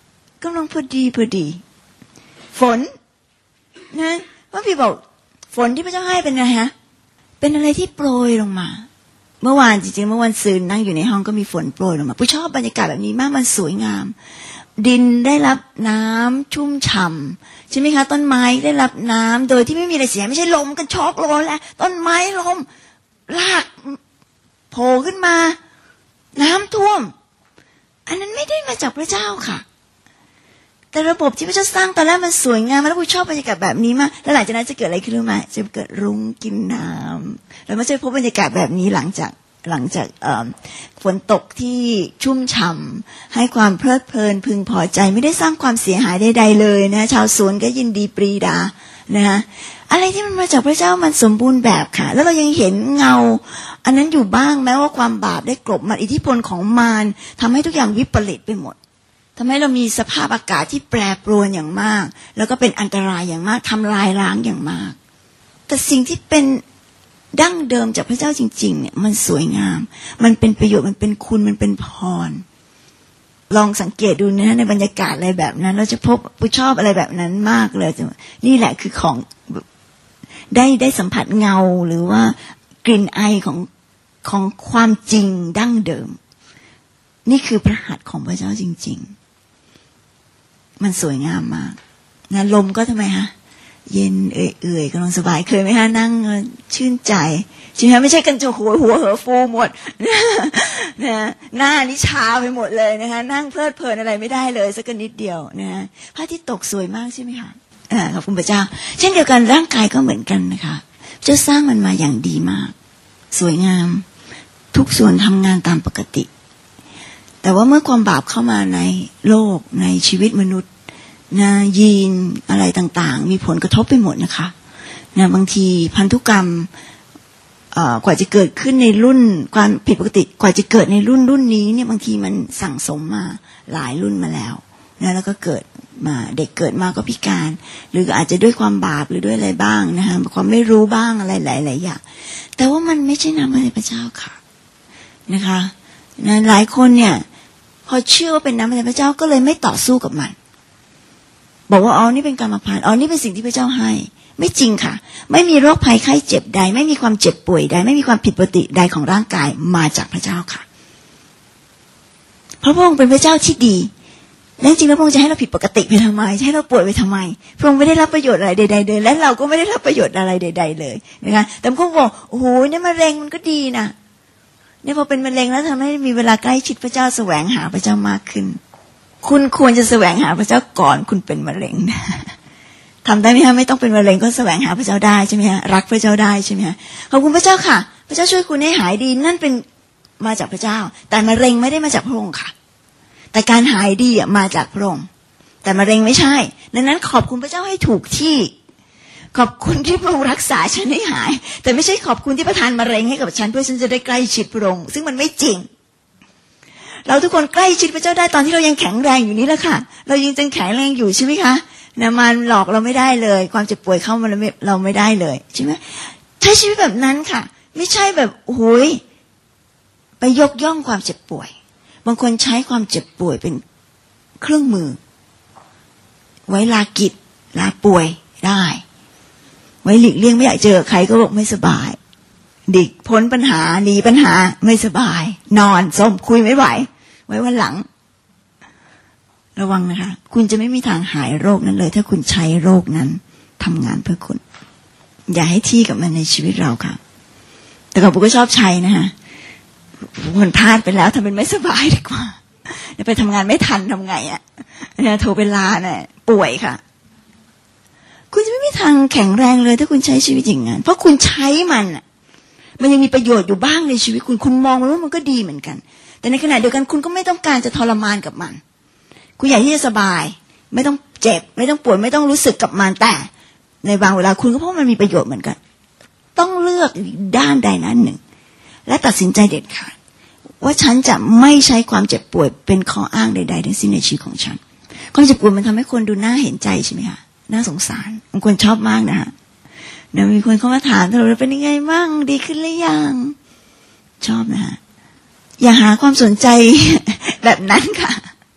กำลังพอดีพอดีฝนนะว่าพี่บอกฝนที่พระเจ้าให้เป็นอะไรฮะเป็นอะไรที่โปรยลงมาเมื่อวานจริงๆเมื่อวันซืนนั่งอยู่ในห้องก็มีฝนโปรยลงมาผู้ชอบบรรยากาศแบบนี้มากมันสวยงามดินได้รับน้ำชุ่มฉ่ำใช่ไหมคะต้นไม้ได้รับน้ำโดยที่ไม่มีอะไรเสียไม่ใช่ลมกันช็อกลมแล้วต้นไม้ลมรากโผล่ขึ้นมาน้ำท่วมอันนั้นไม่ได้มาจากพระเจ้าค่ะแต่ระบบที่พระเจ้าสร้างตอนแรกมันสวยงามแล้วผู้ชอบบรรยากาศแบบนี้มากแล้วหลังจากนั้นจะเกิดอะไรขึ้นรู้ไหมจะเกิดรุ้งกินน้ำแล้วมันจะพบบรรยากาศแบบนี้หลังจากหลังจากฝนตกที่ชุ่มฉ่ำให้ความเพลิดเพลินพึงพอใจไม่ได้สร้างความเสียหายใดๆเลยนะชาวสวนก็ยินดีปรีดานะอะไรที่มันมาจากพระเจ้ามันสมบูรณ์แบบค่ะแล้วเรายังเห็นเงาอันนั้นอยู่บ้างแม้ว่าความบาปได้กลบมันอิทธิพลของมารทำให้ทุกอย่างวิปริตไปหมดทำให้เรามีสภาพอากาศที่แปรปรวนอย่างมากแล้วก็เป็นอันตรายอย่างมากทำลายล้างอย่างมากแต่สิ่งที่เป็นดั้งเดิมจากพระเจ้าจริงๆเนี่ยมันสวยงามมันเป็นประโยชน์มันเป็นคุณมันเป็นพรลองสังเกตดูนะในบรรยากาศอะไรแบบนั้นเราจะพบผู้ชอบอะไรแบบนั้นมากเลยนี่แหละคือของได้ได้สัมผัสเงาหรือว่ากลิ่นไอของของความจริงดั้งเดิมนี่คือพระหัตถ์ของพระเจ้าจริงๆมันสวยงามมากนะลมก็ทำไมฮะเย็นเอื่อยๆกำลังสบายเคยไหมฮะนั่งชื่นใจใช่ไหมไม่ใช่กันจะหัวหัวเหอฟูหมดนะหน้านี่ชาไปหมดเลยนะคะนั่งเพลิดเพลินอะไรไม่ได้เลยสักนิดเดียวนะพระอาทิตย์ตกสวยมากใช่ไหมคะอ่าขอบคุณพระเจ้าเช่นเดียวกันร่างกายก็เหมือนกันนะคะเจ้าสร้างมันมาอย่างดีมากสวยงามทุกส่วนทำงานตามปกติแต่ว่าเมื่อความบาปเข้ามาในโลกในชีวิตมนุษย์นะยีนอะไรต่างๆมีผลกระทบไปหมดนะคะนะบางทีพันธุกรรมกว่าจะเกิดขึ้นในรุ่นความผิดปกติกว่าจะเกิดในรุ่นรุ่นนี้เนี่ยบางทีมันสั่งสมมาหลายรุ่นมาแล้วนะแล้วก็เกิดมาเด็กเกิดมาก็พิการหรืออาจจะด้วยความบาปหรือด้วยอะไรบ้างนะคะความไม่รู้บ้างอะไรหลายๆอย่างแต่ว่ามันไม่ใช่น้ำพระเจ้าค่ะนะคะนะหลายคนเนี่ยพอเชื่อว่าเป็นน้ำพระเจ้าก็เลยไม่ต่อสู้กับมันบอกว่าอ๋อนี่เป็นกรรมพันธุ์อ๋อนี่เป็นสิ่งที่พระเจ้าให้ไม่จริงค่ะไม่มีโรคภัยไข้เจ็บใดไม่มีความเจ็บป่วยใดไม่มีความผิดปกติใดของร่างกายมาจากพระเจ้าค่ะเพราะพระองค์เป็นพระเจ้าที่ดีและจริงแล้วพระองค์จะให้เราผิดปกติไปทำไมจะให้เราป่วยไปทำไมพระองค์ไม่ได้รับประโยชน์อะไรใดๆเลยและเราก็ไม่ได้รับประโยชน์อะไรใดๆเลยนะคะแต่พระองค์บอกโอ้โหเนี่ยมะเร็งมันก็ดีนะเนี่ยพอเป็นมะเร็งแล้วทำให้มีเวลาใกล้ชิดพระเจ้าแสวงหาพระเจ้ามากขึ้นคุณควรจะแสวงหาพระเจ้าก่อนคุณเป็นมะเร็งนะทำได้ไหมคะไม่ต้องเป็นมะเร็งก็แสวงหาพระเจ้าได้ใช่ไหมฮะรักพระเจ้าได้ใช่ไหมฮะขอบคุณพระเจ้าค่ะพระเจ้าช่วยคุณให้หายดีนั่นเป็นมาจากพระเจ้าแต่มะเร็งไม่ได้มาจากพระองค์ค่ะแต่การหายดีอ่ะมาจากพระองค์แต่มะเร็งไม่ใช่ดังนั้นขอบคุณพระเจ้าให้ถูกที่ขอบคุณที่พระองค์รักษาฉันให้หายแต่ไม่ใช่ขอบคุณที่ประทานมะเร็งให้กับฉันเพื่อฉันจะได้ใกล้ชิดพระองค์ซึ่งมันไม่จริงเราทุกคนใกล้ชิดพระเจ้าได้ตอนที่เรายังแข็งแรงอยู่นี่แหละค่ะเรายังจังแข็งแรงอยู่ใช่ไหมคะนะมันหลอกเราไม่ได้เลยความเจ็บป่วยเข้ามาเราไม่ได้เลยใช่ไหมใช้ชีวิตแบบนั้นค่ะไม่ใช่แบบโอ้โหไปยกย่องความเจ็บป่วยบางคนใช้ความเจ็บป่วยเป็นเครื่องมือไว้ลากิจลาป่วยได้ไว้หลีกเลี่ยงไม่อยากเจอใครก็บอกไม่สบายดิกพ้นปัญหาหนีปัญหาไม่สบายนอนส้มคุยไม่ไหวไว้วันหลังระวังนะคะคุณจะไม่มีทางหายโรคนั้นเลยถ้าคุณใช้โรคนั้นทำงานเพื่อคุณอย่าให้ที่กับมันในชีวิตเราค่ะแต่กับผมก็ชอบใช้นะคะคนพลาดไปแล้วทำเป็นไม่สบายดีกว่าไปทำงานไม่ทันทำไงอ่ะเนี่ยโทรไปลาเนี่ยป่วยค่ะคุณจะไม่มีทางแข็งแรงเลยถ้าคุณใช้ชีวิตอย่างนั้นเพราะคุณใช้มันอ่ะมันยังมีประโยชน์อยู่บ้างในชีวิตคุณคุณมองว่ามันก็ดีเหมือนกันแต่ในขณะเดียวกันคุณก็ไม่ต้องการจะทรมานกับมันคุณอยากที่จะสบายไม่ต้องเจ็บไม่ต้องปวดไม่ต้องรู้สึกกับมันแต่ในบางเวลาคุณก็เพราะมันมีประโยชน์เหมือนกันต้องเลือกด้านใดนั้นหนึ่งและตัดสินใจเด็ดขาดว่าฉันจะไม่ใช้ความเจ็บป่วยเป็นข้ออ้างใดๆทั้งสิ้นในชีวิตของฉันความเจ็บป่วยมันทำให้คนดูน่าเห็นใจใช่ไหมคะน่าสงสารบางคนชอบมากนะฮะเดี๋ยวมีคนเข้ามาถามเราเป็นยังไงบ้างดีขึ้นหรือยังชอบนะฮะอย่าหาความสนใจแบบนั้นค่ะ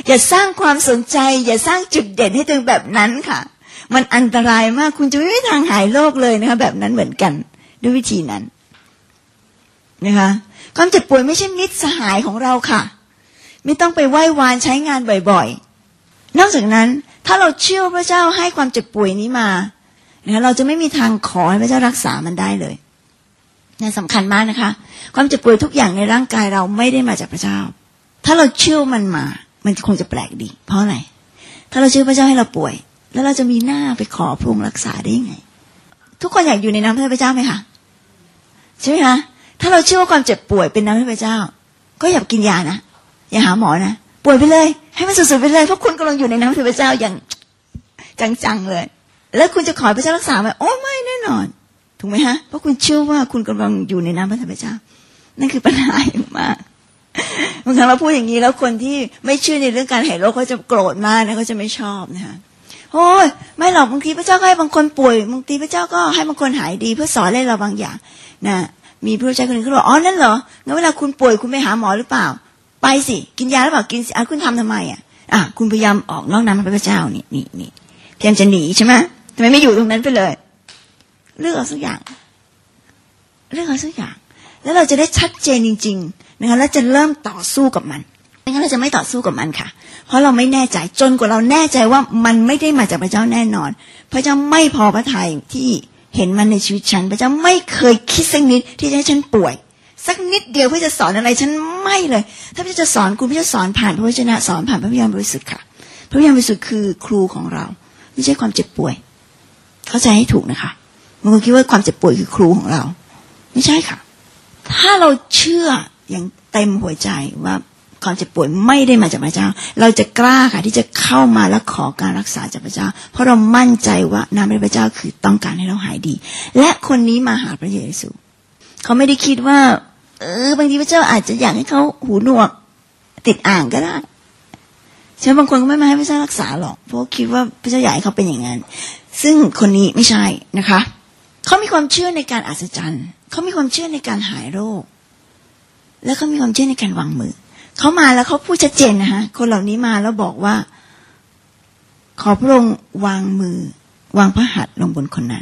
อย่าสร้างความสนใจอย่าสร้างจุดเด่นให้ตัวเองแบบนั้นค่ะมันอันตรายมากคุณจะไม่มีทางหายโรคเลยนะคะแบบนั้นเหมือนกันด้วยวิธีนั้นนะคะความเจ็บป่วยไม่ใช่มิตรสหายของเราค่ะไม่ต้องไปไหว้วานใช้งานบ่อยๆนอกจากนั้นถ้าเราเชื่อพระเจ้าให้ความเจ็บป่วยนี้มานะคะเราจะไม่มีทางขอให้พระเจ้ารักษามันได้เลยนี่สำคัญมากนะคะความเจ็บป่วยทุกอย่างในร่างกายเราไม่ได้มาจากพระเจ้าถ้าเราเชื่อมันมามันคงจะแปลกดีเพราะอะไรถ้าเราเชื่อพระเจ้าให้เราป่วยแล้วเราจะมีหน้าไปขอพระองค์รักษาได้ยังไงทุกคนอยากอยู่ในน้ำพระเจ้าไหมคะใช่ไหมคะถ้าเราเชื่อว่าความเจ็บป่วยเป็นน้ำพระเจ้าก็อย่ากินยานะอย่าหาหมอนะป่วยไปเลยให้มันสุดๆไปเลยเพราะคุณกำลังอยู่ในน้ำพระเจ้าอย่างจังๆเลยแล้วคุณจะขอพระเจ้ารักษาไหมโอ้ไม่แน่นอนถูกไหมฮะเพราะคุณเชื่อว่าคุณกำลังอยู่ในน้ำพระเจ้านั่นคือปัญหาอย่างมากบางครั้งเราพูดอย่างนี้แล้วคนที่ไม่เชื่อในเรื่องการหายโรคเขาจะโกรธมากนะเขาจะไม่ชอบนะคะโอ้ยไม่หรอกบางทีพระเจ้าก็ให้บางคนป่วยบางทีพระเจ้าก็ให้บางคนหายดีเพื่อสอนให้เราบางอย่างนะมีผู้ใจคนหนึ่งเขาบอกอ๋อนั่นเหรองั้นเวลาคุณป่วยคุณไปหาหมอหรือเปล่าไปสิกินยาหรือเปล่ากินสิอ่ะคุณทำทำไมอ่ะอ่ะคุณพยายามออกนอกน้ำพระเจ้านี่นี่นี่พยายามจะหนีใช่ไหมทำไมไม่อยู่ตรงนั้นไปเลยเลือกเอาสักอย่างเลือกเอาสักอย่างแล้วเราจะได้ชัดเจนจริงๆนะคะแล้วจะเริ่มต่อสู้กับมันไม่งั้นเราจะไม่ต่อสู้กับมันค่ะเพราะเราไม่แน่ใจจนกว่าเราแน่ใจว่ามันไม่ได้มาจากพระเจ้าแน่นอนพระเจ้าไม่พอพระทัยที่เห็นมันในชีวิตฉันพระเจ้าไม่เคยคิดสักนิดที่จะให้ฉันป่วยสักนิดเดียวเพื่อจะสอนอะไรฉันไม่เลยถ้าพระเจ้าจะสอนคุณพระเจ้าสอนผ่านพระวจนะสอนผ่านพระวิญญาณบริสุทธิ์ค่ะพระวิญญาณบริสุทธิ์คือครูของเราไม่ใช่ความเจ็บป่วยเข้าใจให้ถูกนะคะบางคนคิดว่าความเจ็บป่วยคือครูของเราไม่ใช่ค่ะถ้าเราเชื่ออย่างเต็มหัวใจว่าความเจ็บป่วยไม่ได้มาจากพระเจ้าเราจะกล้าค่ะที่จะเข้ามาและขอการรักษาจากพระเจ้าเพราะเรามั่นใจว่าน้ำพระเจ้าคือต้องการให้เราหายดีและคนนี้มาหาพระเยซูเขาไม่ได้คิดว่าเออบางทีพระเจ้าอาจจะอยากให้เขาหูหนวกติดอ่างก็ได้ใช่บางคนก็ไม่มาให้พระเจ้ารักษาหรอกเพราะคิดว่าพระเจ้าอยากให้เขาเป็นอย่างนั้นซึ่งคนนี้ไม่ใช่นะคะเขามีความเชื่อในการอัศจรรย์เขามีความเชื่อในการหายโรคและเขามีความเชื่อในการวางมือเขามาแล้วเขาพูดชัดเจนนะคะคนเหล่านี้มาแล้วบอกว่าขอพระองค์วางมือวางพระหัตถ์ลงบนคนนั้น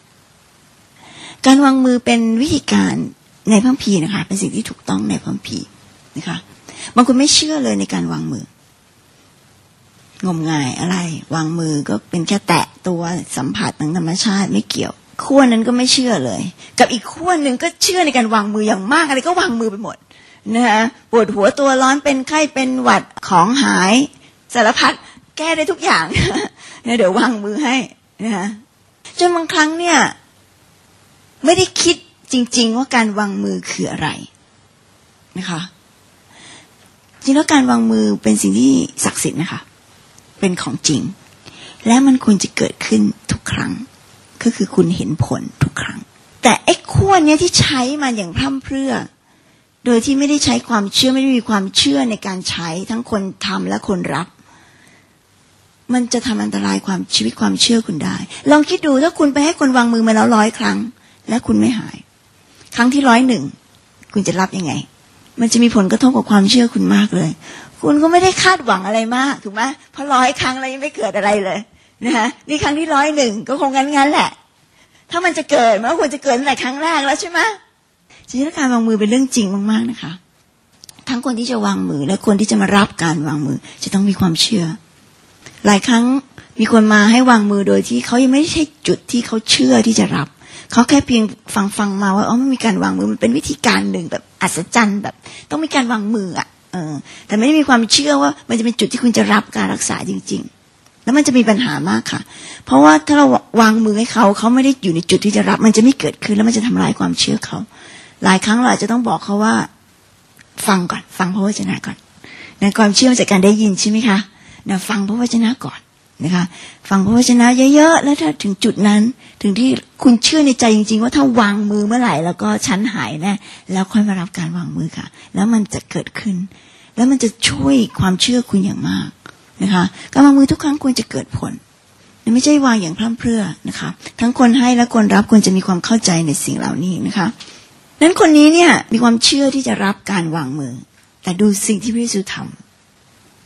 การวางมือเป็นวิธีการในพระคัมภีร์นะคะเป็นสิ่งที่ถูกต้องในพระคัมภีร์นะคะบางคนไม่เชื่อเลยในการวางมืองมงายอะไรวางมือก็เป็นแค่แตะตัวสัมผัสทางธรรมชาติไม่เกี่ยวขั้วนั้นก็ไม่เชื่อเลยกับอีกขั้วหนึ่งก็เชื่อในการวางมืออย่างมากอะไรก็วางมือไปหมดนะคะปวดหัวตัวร้อนเป็นไข้เป็นหวัดของหายสารพัดแก้ได้ทุกอย่างเนี่ยเดี๋ยววางมือให้นะคะจนบางครั้งเนี่ยไม่ได้คิดจริงๆว่าการวางมือคืออะไรนะคะจริงแล้วการวางมือเป็นสิ่งที่ศักดิ์สิทธิ์นะคะเป็นของจริงและมันควรจะเกิดขึ้นทุกครั้งก็คือคุณเห็นผลทุกครั้งแต่ไอ้ขั้วเนี้ยที่ใช้มันอย่างพร่ำเพรื่อโดยที่ไม่ได้ใช้ความเชื่อไม่ได้มีความเชื่อในการใช้ทั้งคนทำและคนรับมันจะทำอันตรายความชีวิตความเชื่อคุณได้ลองคิดดูถ้าคุณไปให้คนวางมือมาแล้วร้อยครั้งและคุณไม่หายครั้งที่ร้อยหนึ่งคุณจะรับยังไงมันจะมีผลกระทบกับความเชื่อคุณมากเลยคุณก็ไม่ได้คาดหวังอะไรมากถูกไหมเพราะร้อยครั้งแล้วยังไม่เกิดอะไรเลยนะคะนี่ครั้งที่ร้อยหนึ่งก็คงงั้นๆแหละถ้ามันจะเกิดมันก็ควรจะเกิดตั้งแต่ครั้งแรกแล้วใช่ไหมจริงๆการวางมือเป็นเรื่องจริงมากๆนะคะทั้งคนที่จะวางมือและคนที่จะมารับการวางมือจะต้องมีความเชื่อหลายครั้งมีคนมาให้วางมือโดยที่เขายังไม่ใช่จุดที่เขาเชื่อที่จะรับเขาแค่เพียงฟังฟังมาว่าอ๋อมันมีการวางมือมันเป็นวิธีการหนึ่งแบบอัศจรรย์แบบต้องมีการวางมืออ่ะเออแต่ไม่ได้มีความเชื่อว่ามันจะเป็นจุดที่คุณจะรับการรักษาจริงๆแล้วมันจะมีปัญหามากค่ะเพราะว่าถ้าเราวางมือให้เขาเขาไม่ได้อยู่ในจุดที่จะรับมันจะไม่เกิดขึ้นแล้วมันจะทำลายความเชื่อเขาหลายครั้งเราอาจจะต้องบอกเขาว่าฟังก่อนฟังพระวจนะก่อนในความเชื่อจากการได้ยินใช่ไหมคะนะฟังพระวจนะก่อนนะคะฟังพระวจนะเยอะๆแล้วถ้าถึงจุดนั้นถึงที่คุณเชื่อในใจจริงๆว่าถ้าวางมือเมื่อไหร่แล้วก็ฉันหายแน่แล้วค่อยมารับการวางมือค่ะแล้วมันจะเกิดขึ้นแล้วมันจะช่วยความเชื่อคุณอย่างมากนะคะการวางมือทุกครั้งควรจะเกิดผลไม่ใช่วางอย่างพร่ำเพรื่อนะคะทั้งคนให้และคนรับควรจะมีความเข้าใจในสิ่งเหล่านี้นะคะนั้นคนนี้เนี่ยมีความเชื่อที่จะรับการวางมือแต่ดูสิ่งที่พระเยซูท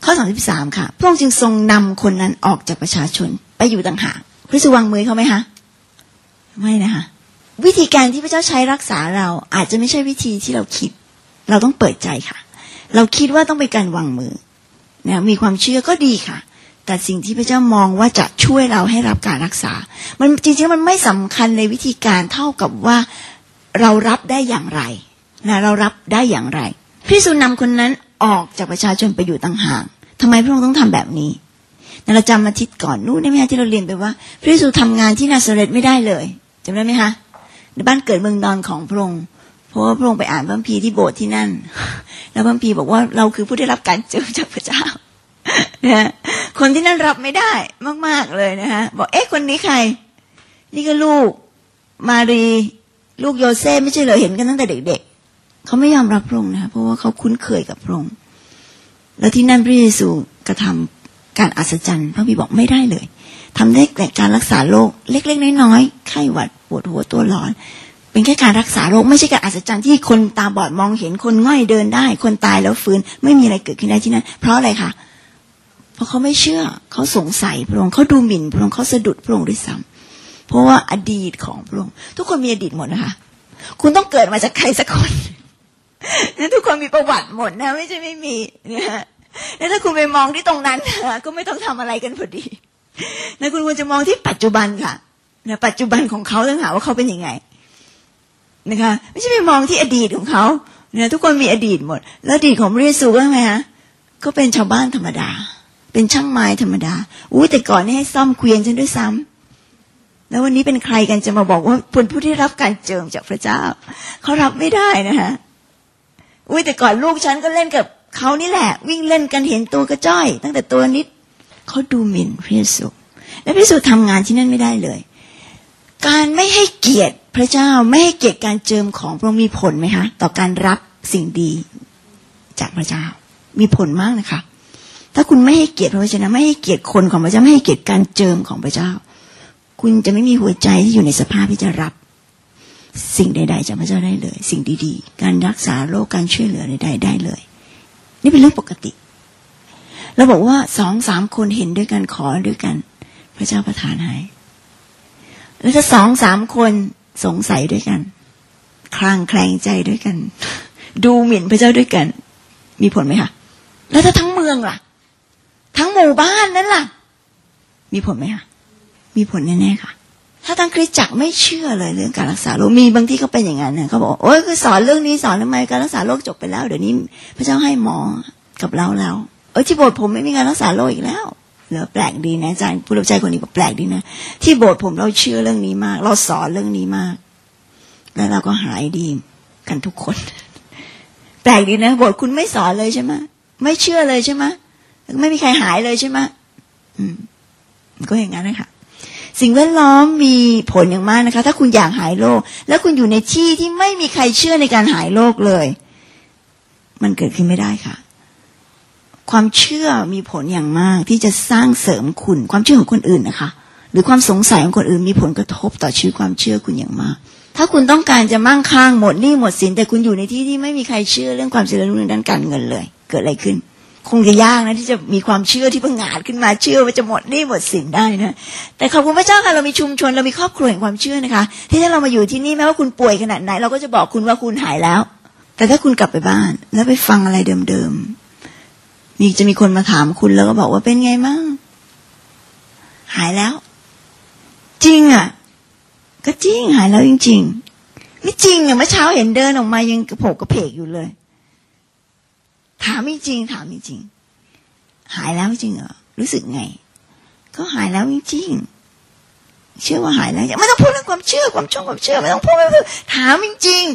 ข้อสามสิบสามค่ะพระองค์จึงทรงนำคนนั้นออกจากประชาชนไปอยู่ต่างหากพระเยซูวางมือเขาไหมคะไม่นะคะวิธีการที่พระเจ้าใช้รักษาเราอาจจะไม่ใช่วิธีที่เราคิดเราต้องเปิดใจค่ะเราคิดว่าต้องเป็นการวางมือนะมีความเชื่อก็ดีค่ะแต่สิ่งที่พระเจ้ามองว่าจะช่วยเราให้รับการรักษามันจริงๆมันไม่สำคัญในวิธีการเท่ากับว่าเรารับได้อย่างไรนะเรารับได้อย่างไรพระเยซูนำคนนั้นออกจากประชาชนไปอยู่ต่างหากทำไมพระองค์ต้องทำแบบนี้เราจำอาทิตย์ก่อนนู้นได้ไหมคะที่เราเรียนไปว่าพระเยซูทำงานที่นาซาเรตไม่ได้เลยจำได้ไหมคะในบ้านเกิดเมืองนอนของพระองค์เพราะว่าพระองค์ไปอ่านพระคัมภีร์ที่โบสถ์ที่นั่นแล้วพระคัมภีร์บอกว่าเราคือผู้ได้รับการเจิมจากพระเจ้านะคนที่นั่นรับไม่ได้มากๆเลยนะคะบอกเอ๊ะคนนี้ใครนี่ก็ลูกมารีลูกโยเซฟไม่ใช่เหรอเห็นกันตั้งแต่เด็กๆเขาไม่ยอมรับพระองค์นะคะเพราะว่าเขาคุ้นเคยกับพระองค์แล้วที่นั่นพระเยซูกระทำการอัศจรรย์พระบิดาบอกไม่ได้เลยทำได้แต่การรักษาโรคเล็กๆน้อยๆไข้หวัดปวดหัวตัวร้อนเป็นแค่การรักษาโรคไม่ใช่การอัศจรรย์ที่คนตาบอดมองเห็นคนง่อยเดินได้คนตายแล้วฟื้นไม่มีอะไรเกิดขึ้นได้ที่นั่นเพราะอะไรคะเพราะเขาไม่เชื่อเขาสงสัยพระองค์เขาดูหมิ่นพระองค์เขาสะดุดพระองค์ด้วยซ้ำเพราะว่าอดีตของพระองค์ทุกคนมีอดีตหมดนะคะคุณต้องเกิดมาจากใครสักคนนั้นทุกคนมีประวัติหมดนะไม่ใช่ไม่มีนะแล้วถ้าคุณไปมองที่ตรงนั้นก็ไม่ต้องทำอะไรกันพอดีนะคุณควรจะมองที่ปัจจุบันค่ะนะปัจจุบันของเขาต้องหาว่าเขาเป็นยังไงนะคะไม่ใช่ไปมองที่อดีตของเขาเนี่ยทุกคนมีอดีตหมดแล้วอดีตของพระเยซูก็ไงฮะก็เป็นชาวบ้านธรรมดาเป็นช่างไม้ธรรมดาอู้แต่ก่อนนี่ให้ซ่อมเกวียนฉันด้วยซ้ำแล้ววันนี้เป็นใครกันจะมาบอกว่าเป็นผู้ที่รับการเจิมจากพระเจ้าเขารับไม่ได้นะคะอู้แต่ก่อนลูกฉันก็เล่นกับเขานี่แหละวิ่งเล่นกันเห็นตัวกระจ้อยตั้งแต่ตัวนิดเขาดูหมิ่นพระเยซูและพระเยซูทำงานที่นั่นไม่ได้เลยการไม่ให้เกียรติพระเจ้าไม่ให้เกียรติการเจิมของพระองค์มีผลไหมคะต่อการรับสิ่งดีจากพระเจ้ามีผลมากนะคะถ้าคุณไม่ให้เกียรติพระวจนะไม่ให้เกียรติคนของพระเจ้าไม่ให้เกียรติการเจิมของพระเจ้าคุณจะไม่มีหัวใจที่อยู่ในสภาพที่จะรับสิ่งใดๆจากพระเจ้าได้เลยสิ่งดีๆการรักษาโรคการช่วยเหลือใดๆได้เลยนี่เป็นเรื่องปกติเราบอกว่าสองสามคนเห็นด้วยกันขอด้วยกันพระเจ้าประทานให้แล้วถ้าสองสามคนสงสัยด้วยกันคลางแคลงใจด้วยกันดูหมิ่นพระเจ้าด้วยกันมีผลไหมคะแล้วถ้าทั้งเมืองล่ะทั้งหมู่บ้านนั้นล่ะมีผลไหมคะมีผลแน่ๆค่ะถ้าทั้งคริสตจักรไม่เชื่อเลยเรื่องการรักษาโรคมีบางที่เขาเป็นอย่างนั้นนะเขาบอกโอ๊ยคือสอนเรื่องนี้สอนทำไมการรักษาโรคจบไปแล้วเดี๋ยวนี้พระเจ้าให้หมอกับเราแล้วเออที่โบสถ์ผมไม่มีการรักษาโรคอีกแล้วเหลือแปลกดีนะอาจารย์ผู้รับใช้คนนี้บอกแปลกดีนะที่โบสถ์ผมเราเชื่อเรื่องนี้มากเราสอนเรื่องนี้มากแล้วเราก็หายดีกันทุกคนแปลกดีนะโบสถ์คุณไม่สอนเลยใช่ไหมไม่เชื่อเลยใช่ไหมไม่มีใครหายเลยใช่ไหมอืมก็อย่างนั้นนะคะสิ่งแวดล้อมมีผลอย่างมากนะคะถ้าคุณอยากหายโรคแล้วคุณอยู่ในที่ที่ไม่มีใครเชื่อในการหายโรคเลยมันเกิดขึ้นไม่ได้ค่ะความเชื่อมีผลอย่างมากที่จะสร้างเสริมคุณความเชื่อของคนอื่นนะคะหรือความสงสัยของคนอื่นมีผลกระทบต่อชีวิตความเชื่อคุณอย่างมากถ้าคุณต้องการจะมั่งคั่งหมดหนี้หมดสินแต่คุณอยู่ในที่ที่ไม่มีใครเชื่อเรื่องความเจริญรุ่งเรืองด้านการเงินเลยเกิดอะไรขึ้นคงจะยากนะที่จะมีความเชื่อที่พังงาดขึ้นมาเชื่อว่าจะหมดหนี้หมดสินได้นะแต่ขอบคุณพระเจ้าค่ะเรามีชุมชนเรามีครอบครัวแห่งความเชื่อนะคะที่ถ้าเรามาอยู่ที่นี่แม้ว่าคุณป่วยขนาดไหนเราก็จะบอกคุณว่าคุณหายแล้วแต่ถ้าคุณกลับไปบ้านแล้วไปฟังอะไรเดิมๆมีจะมีคนมาถามคุณแล้วก็บอกว่าเป็นไงมั่งหายแล้วจริงอ่ะก็จริงหายแล้วจริงๆไม่จริงอ่ะเมื่อเช้าเห็นเดินออกมายังกระโผกกระเพกอยู่เลยถามจริงถามจริงหายแล้วจริงเหรอรู้สึกไงก็หายแล้วจริงเชื่อว่าหายแล้วไม่ต้องพูดเรื่องความเชื่อความชงความเชื่อไม่ต้องพูดไม่ต้องถามจริง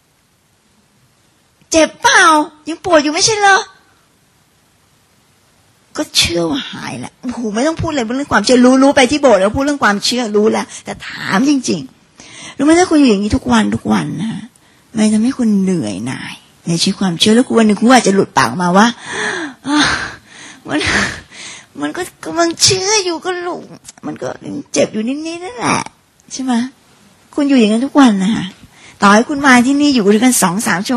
เจ็บเปล่ายังปวดอยู่ไม่ใช่เหรอก็เชื่อว่าหายแล้วโอ้โหไม่ต้องพูดเลยเรื่องความเชื่อรู้รู้ไปที่โบสถ์แล้วพูดเรื่องความเชื่อรู้แล้วแต่ถามจริงๆรู้ไหมถ้าคุณอยู่อย่างนี้ทุกวันทุกวันนะมันจะทำให้คุณเหนื่อยหน่ายในชีวิตความเชื่อแล้วคุณวันหนึ่งคุณอาจจะหลุดปากมาว่ามันมันก็กำลังเชื่ออยู่ก็หลุดมันก็เจ็บอยู่นิดๆนั่นแหละใช่ไหมคุณอยู่อย่างนั้นทุกวันนะคะต่อให้คุณมาที่นี่อยู่ด้วยกันสองสามชั่วโมงอัด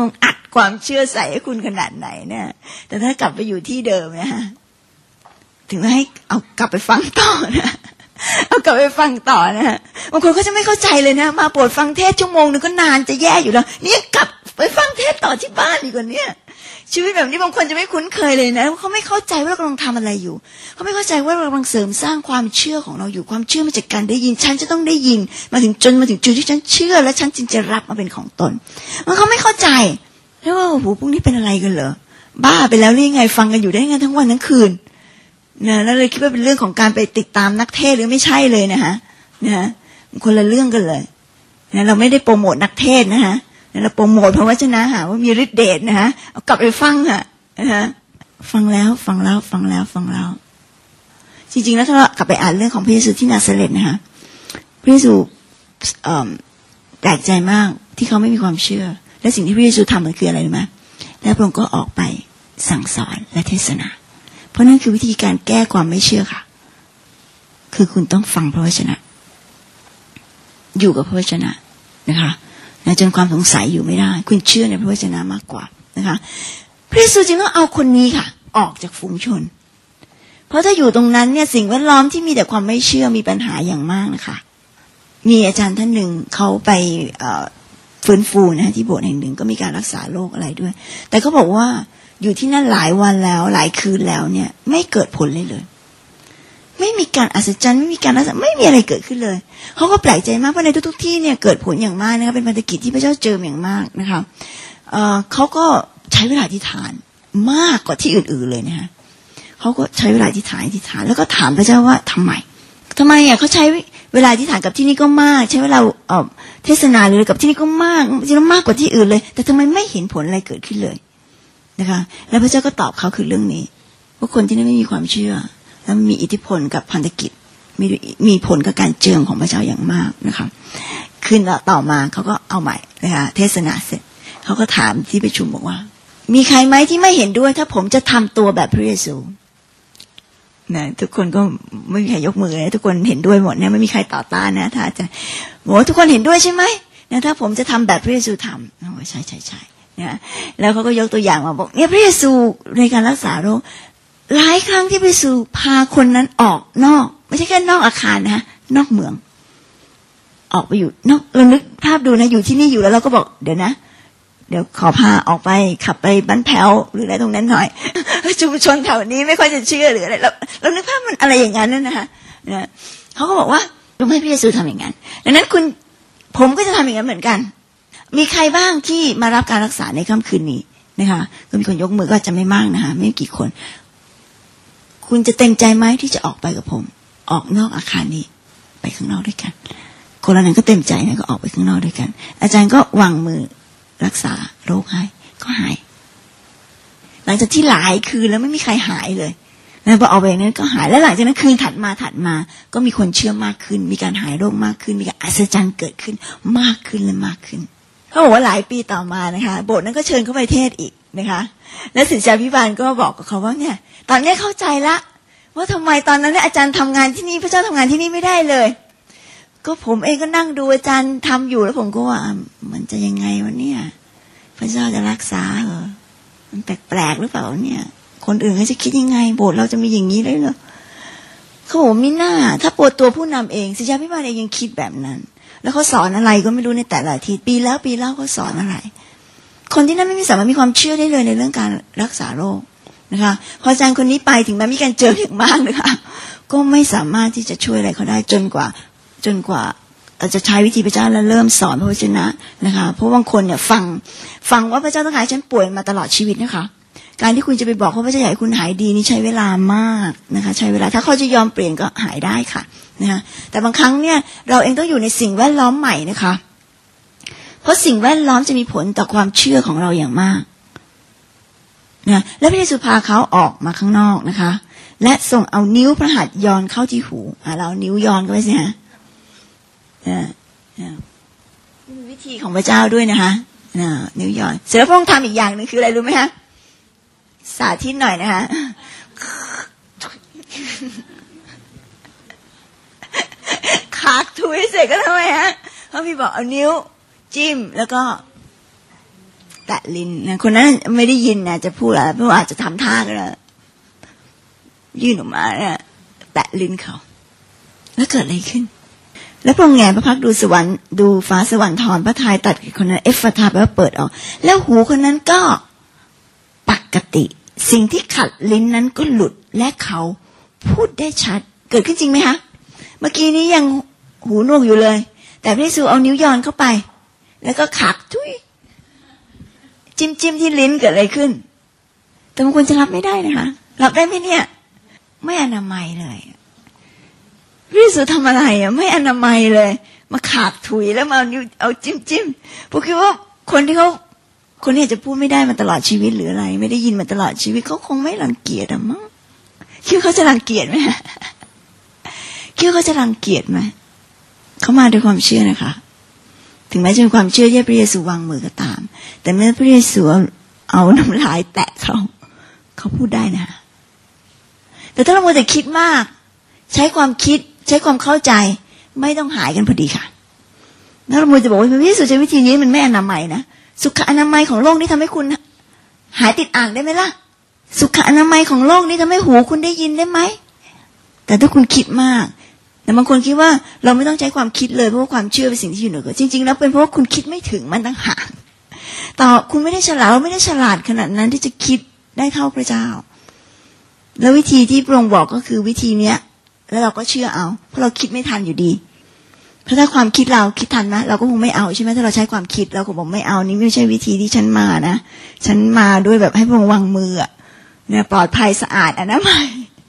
ความเชื่อใส่ให้คุณขนาดไหนเนี่ยแต่ถ้ากลับไปอยู่ที่เดิมนะฮะถึงให้เอากลับไปฟังต่อนะเอากลับไปฟังต่อนะฮะบางคนก็จะไม่เข้าใจเลยนะมาโปรดฟังเทศชั่วโมงนึงก็นานจะแย่อยู่แล้วนี่กลับไปฟังเทศต่อที่บ้านอีกว่าเนี่ยชีวิตแบบนี้บางคนจะไม่คุ้นเคยเลยนะเขาไม่เข้าใจว่าเรากำลังทำอะไรอยู่เขาไม่เข้าใจว่าเรากำลังเสริมสร้างความเชื่อของเราอยู่ความเชื่อมาจากการได้ยินฉันจะต้องได้ยินมาถึงจนมาถึงจุดที่ฉันเชื่อและฉันจึงจะรับมาเป็นของตนมันเขาไม่เข้าใจแล้วว่าโอ้โหพวกนี้เป็นอะไรกันเหรอบ้าไปแล้วหรือยังไงฟังกันอยู่ได้ไงทั้งวันทั้งคืนนะแล้วเลยคิดว่าเป็นเรื่องของการไปติดตามนักเทศหรือไม่ใช่เลยนะฮะนะคนละเรื่องกันเลยนะเราไม่ได้โปรโมทนักเทศนะฮะเราโปรโมทพระวจนะหาว่ามีฤทธิ์เดชนะฮะเอากลับไปฟังอ่ะนะฮะฟังแล้วฟังแล้วฟังแล้วฟังแล้วจริงๆแล้วถ้าเรากลับไปอ่านเรื่องของพระเยซูที่นาซาเรตนะฮะพระเยซูแปลกใจมากที่เขาไม่มีความเชื่อและสิ่งที่พระเยซูทำมันคืออะไรรู้ไหมแล้วพระองค์ก็ออกไปสั่งสอนและเทศนาเพราะนั่นคือวิธีการแก้ความไม่เชื่อค่ะคือคุณต้องฟังพระวจนะอยู่กับพระวจนะนะคะนะจนความสงสัยอยู่ไม่ได้คุณเชื่อในพระวจนะมากกว่านะคะพระเยซูจึงต้องเอาคนนี้ค่ะออกจากฝูงชนเพราะถ้าอยู่ตรงนั้นเนี่ยสิ่งแวดล้อมที่มีแต่ความไม่เชื่อมีปัญหาอย่างมากนะคะมีอาจารย์ท่านหนึ่งเขาไปฟื้นฟูนะที่โบสถ์แห่งหนึ่งก็มีการรักษาโรคอะไรด้วยแต่เขาบอกว่าอยู่ที่นั่นหลายวันแล้วหลายคืนแล้วเนี่ยไม่เกิดผลเลยเลยไม่มีการอัศจรรย์ไม่มีการรักษาไม่มีอะไรเกิดขึ้นเลยเขาก็แปลกใจมากเพราะในทุกๆที่เนี่ยเกิดผลอย่างมากนะคะเป็นพันธกิจที่พระเจ้าเจิมอย่างมากนะคะเอ่อเขาก็ใช้เวลาอธิษฐานมากกว่าที่อื่นๆเลยนะคะเขาก็ใช้เวลาอธิษฐานอธิษฐานแล้วก็ถามพระเจ้าว่าทำไมทำไมอ่ะเขาใช้เวลาอธิษฐานกับที่นี่ก็มากใช้เวลาเอ่อเทศนาเลยกับที่นี่ก็มากจริงๆมากกว่าที่อื่นเลยแต่ทำไมไม่เห็นผลอะไรเกิดขึ้นเลยนะคะแล้วพระเจ้าก็ตอบเขาคือเรื่องนี้ว่าคนที่นั่นไม่มีความเชื่อแล้วมีอิทธิพลกับพันธกิจมีมีผลกับการเจิมของพระเจ้าอย่างมากนะคะคืนต่อมาเขาก็เอาใหม่นะคะเทศนาเสร็จเขาก็ถามที่ประชุมบอกว่ามีใครไหมที่ไม่เห็นด้วยถ้าผมจะทำตัวแบบพระเยซูนะทุกคนก็ไม่มีใครยกมือนะทุกคนเห็นด้วยหมดเนี่ยไม่มีใครต่อต้านนะถ้าจะบอกว่าทุกคนเห็นด้วยใช่ไหมนะถ้าผมจะทำแบบพระเยซูทำโอ้ใช่ใช่ใช่นะแล้วเขาก็ยกตัวอย่างมาบอกเนี่ยพระเยซูในการรักษาโรคหลายครั้งที่พระเยซูพาคนนั้นออกนอกไม่ใช่แค่นอกอาคารนะนอกเมืองออกไปอยู่นอกเรานึกภาพดูนะอยู่ที่นี่อยู่แล้วเราก็บอกเดี๋ยวนะเดี๋ยวขอพาออกไปขับไปบ้านแพ้วหรืออะไรตรงนั้นหน่อยชุมชนแถวนี้ไม่ค่อยจะเชื่อหรืออะไรเราเรานึกภาพมันอะไรอย่างนั้นนั่นนะคะนะเขาก็บอกว่ารู้ไหมพระเยซูทำอย่างนั้นดังนั้นคุณผมก็จะทำอย่างนั้นเหมือนกันมีใครบ้างที่มารับการรักษาในค่ำคืนนี้นะคะก็มีคนยกมือก็จะไม่มากนะคะไม่กี่คนคุณจะเต็มใจไหมที่จะออกไปกับผมออกนอกอาคารนี้ไปข้างนอกด้วยกันคนละนั้นก็เต็มใจนะก็ออกไปข้างนอกด้วยกันอาจารย์ก็วางมือรักษาโรคให้ก็หายหลังจากที่หลายคืนแล้วไม่มีใครหายเลยแล้วพอออกไปนั้นก็หายแล้วหลังจากนั้นคืนถัดมาถัดมาก็มีคนเชื่อมากขึ้นมีการหายโรคมากขึ้นมีการอัศจรรย์เกิดขึ้นมากขึ้นและมากขึ้นเขาบอกว่าหลายปีต่อมานะคะโบสถ์นั้นก็เชิญเขาไปเทศอีกนะคะและศิษยาภิบาลก็บอกกับเขาว่าเนี่ยตอนนี้เข้าใจละว่าทำไมตอนนั้นอาจารย์ทำงานที่นี่พระเจ้าทำงานที่นี่ไม่ได้เลยก็ผมเองก็นั่งดูอาจารย์ทำอยู่แล้วผมก็ว่ามันจะยังไงวะเนี่ยพระเจ้าจะรักษาเหรอมันแปลกๆหรือเปล่าเนี่ยคนอื่นเขาจะคิดยังไงโบสถ์เราจะมีอย่างนี้ได้เหรอเขาบอกมิน่าถ้าปวดตัวผู้นำเองศิษยาภิบาลเองยังคิดแบบนั้นแล้วเขาสอนอะไรก็ไม่รู้ในแต่ละอาทิตย์ปีแล้วปีเล่าเขาสอนอะไรคนที่นั่นไม่มีสามารถมีความเชื่อได้เลยในเรื่องการรักษาโรคนะคะพออาจารย์คนนี้ไปถึงแม้มีการเจออย่างมากนะคะก็ไม่สามารถที่จะช่วยอะไรเขาได้จนกว่าจนกว่าจะใช้วิธีพระเจ้าแล้วเริ่มสอนพระวจนะนะคะเพราะบางคนเนี่ยฟังฟังว่าพระเจ้าต้องหายฉันป่วยมาตลอดชีวิตนะคะการที่คุณจะไปบอกว่าพระเจ้าอยากให้คุณหายดีนี่ใช้เวลามากนะคะใช้เวลาถ้าเขาจะยอมเปลี่ยนก็หายได้ค่ะนะคะแต่บางครั้งเนี่ยเราเองต้องอยู่ในสิ่งแวดล้อมใหม่นะคะเพราะสิ่งแวดล้อมจะมีผลต่อความเชื่อของเราอย่างมากนะและพระเยซูพาเขาออกมาข้างนอกนะคะและส่งเอานิ้วพระหัตถ์ย้อนเข้าที่หูอ่ะเรานิ้วย้อนเข้าไปสิฮะอ่าอ่ามีวิธีของพระเจ้าด้วยนะคะอ่านิ้วย้อนเสร็จแล้วพระองค์ทำอีกอย่างนึงคืออะไรรู้ไหมคะสาธิตหน่อยนะคะขากถุยเสร็จก็ทำไมฮะเขาพี่บอกเอานิ้วจิ้มแล้วก็แตะลิ้นนะคนนั้นไม่ได้ยินนะจะพูดอะไรเพราะอาจจะทำท่าก็ได้ยื่นออกมาเนี่ยแตะลิ้นเขาแล้วเกิดอะไรขึ้นแล้วพระองค์แงพระพักดูสวรรค์ดูฟ้าสวรรค์ทอนพระทัยตัดคนนั้นเอฟฟาธาแปลว่าเปิดออกแล้วหูคนนั้นก็ปกติสิ่งที่ขัดลิ้นนั้นก็หลุดและเขาพูดได้ชัดเกิดขึ้นจริงไหมคะเมื่อกี้นี้ยังหูหนวกอยู่เลยแต่พระเยซูเอานิ้วย้อนเข้าไปแล้วก็ขักทุยจิ้มจิ้มที่ลิ้นเกิดอะไรขึ้นแต่บางคนจะรับไม่ได้นะคะรับได้ไหมเนี่ยไม่อนามัยเลยพระเยซูทำอะไรอ่ะไม่อนามัยเลยมาขาดถุยแล้วมาเอานิ้วเอาจิ้มจิ้มพวกคิดว่าคนที่เขาคนนี้จะพูดไม่ได้มาตลอดชีวิตหรืออะไรไม่ได้ยินมาตลอดชีวิตเขาคงไม่รังเกียจอะมั้งคิดว่าเขาจะรังเกียจไหมคิดว่าเขาจะรังเกียจไหมเขามาด้วยความเชื่อนะคะถึงแม้จะมีความเชื่อที่พระเยซูวางมือก็ตามแต่เมื่อพระเยซูเอาน้ำลายแตะเขาเขาพูดได้นะแต่ถ้าเราโมแต่คิดมากใช้ความคิดใช้ความเข้าใจไม่ต้องหายกันพอดีค่ะแล้วเราโมจะบอกว่าพระเยซูใช้วิธีนี้มันไม่อนามัยนะสุขอนามัยของโลกนี้ทำให้คุณหายติดอ่างได้ไหมล่ะสุขอนามัยของโลกนี้ทำให้หูคุณได้ยินได้ไหมแต่ถ้าคุณคิดมากแต่บางคนคิดว่าเราไม่ต้องใช้ความคิดเลยเพราะว่าความเชื่อเป็นสิ่งที่อยู่เหนือจริงๆแล้วเป็นเพราะว่าคุณคิดไม่ถึงมันต่างหากต่อคุณไม่ได้ฉลาดเราไม่ได้ฉลาดขนาดนั้นที่จะคิดได้เท่าพระเจ้าแล้ววิธีที่พระองค์บอกก็คือวิธีเนี้ยแล้วเราก็เชื่อเอาเพราะเราคิดไม่ทันอยู่ดีเพราะถ้าความคิดเราคิดทันนะเราก็คงไม่เอาใช่ไหมถ้าเราใช้ความคิดเราก็บอกไม่เอานี่ไม่ใช่วิธีที่ฉันมานะฉันมาด้วยแบบให้พระองค์วางมือเนี่ยปลอดภัยสะอาดอนามัย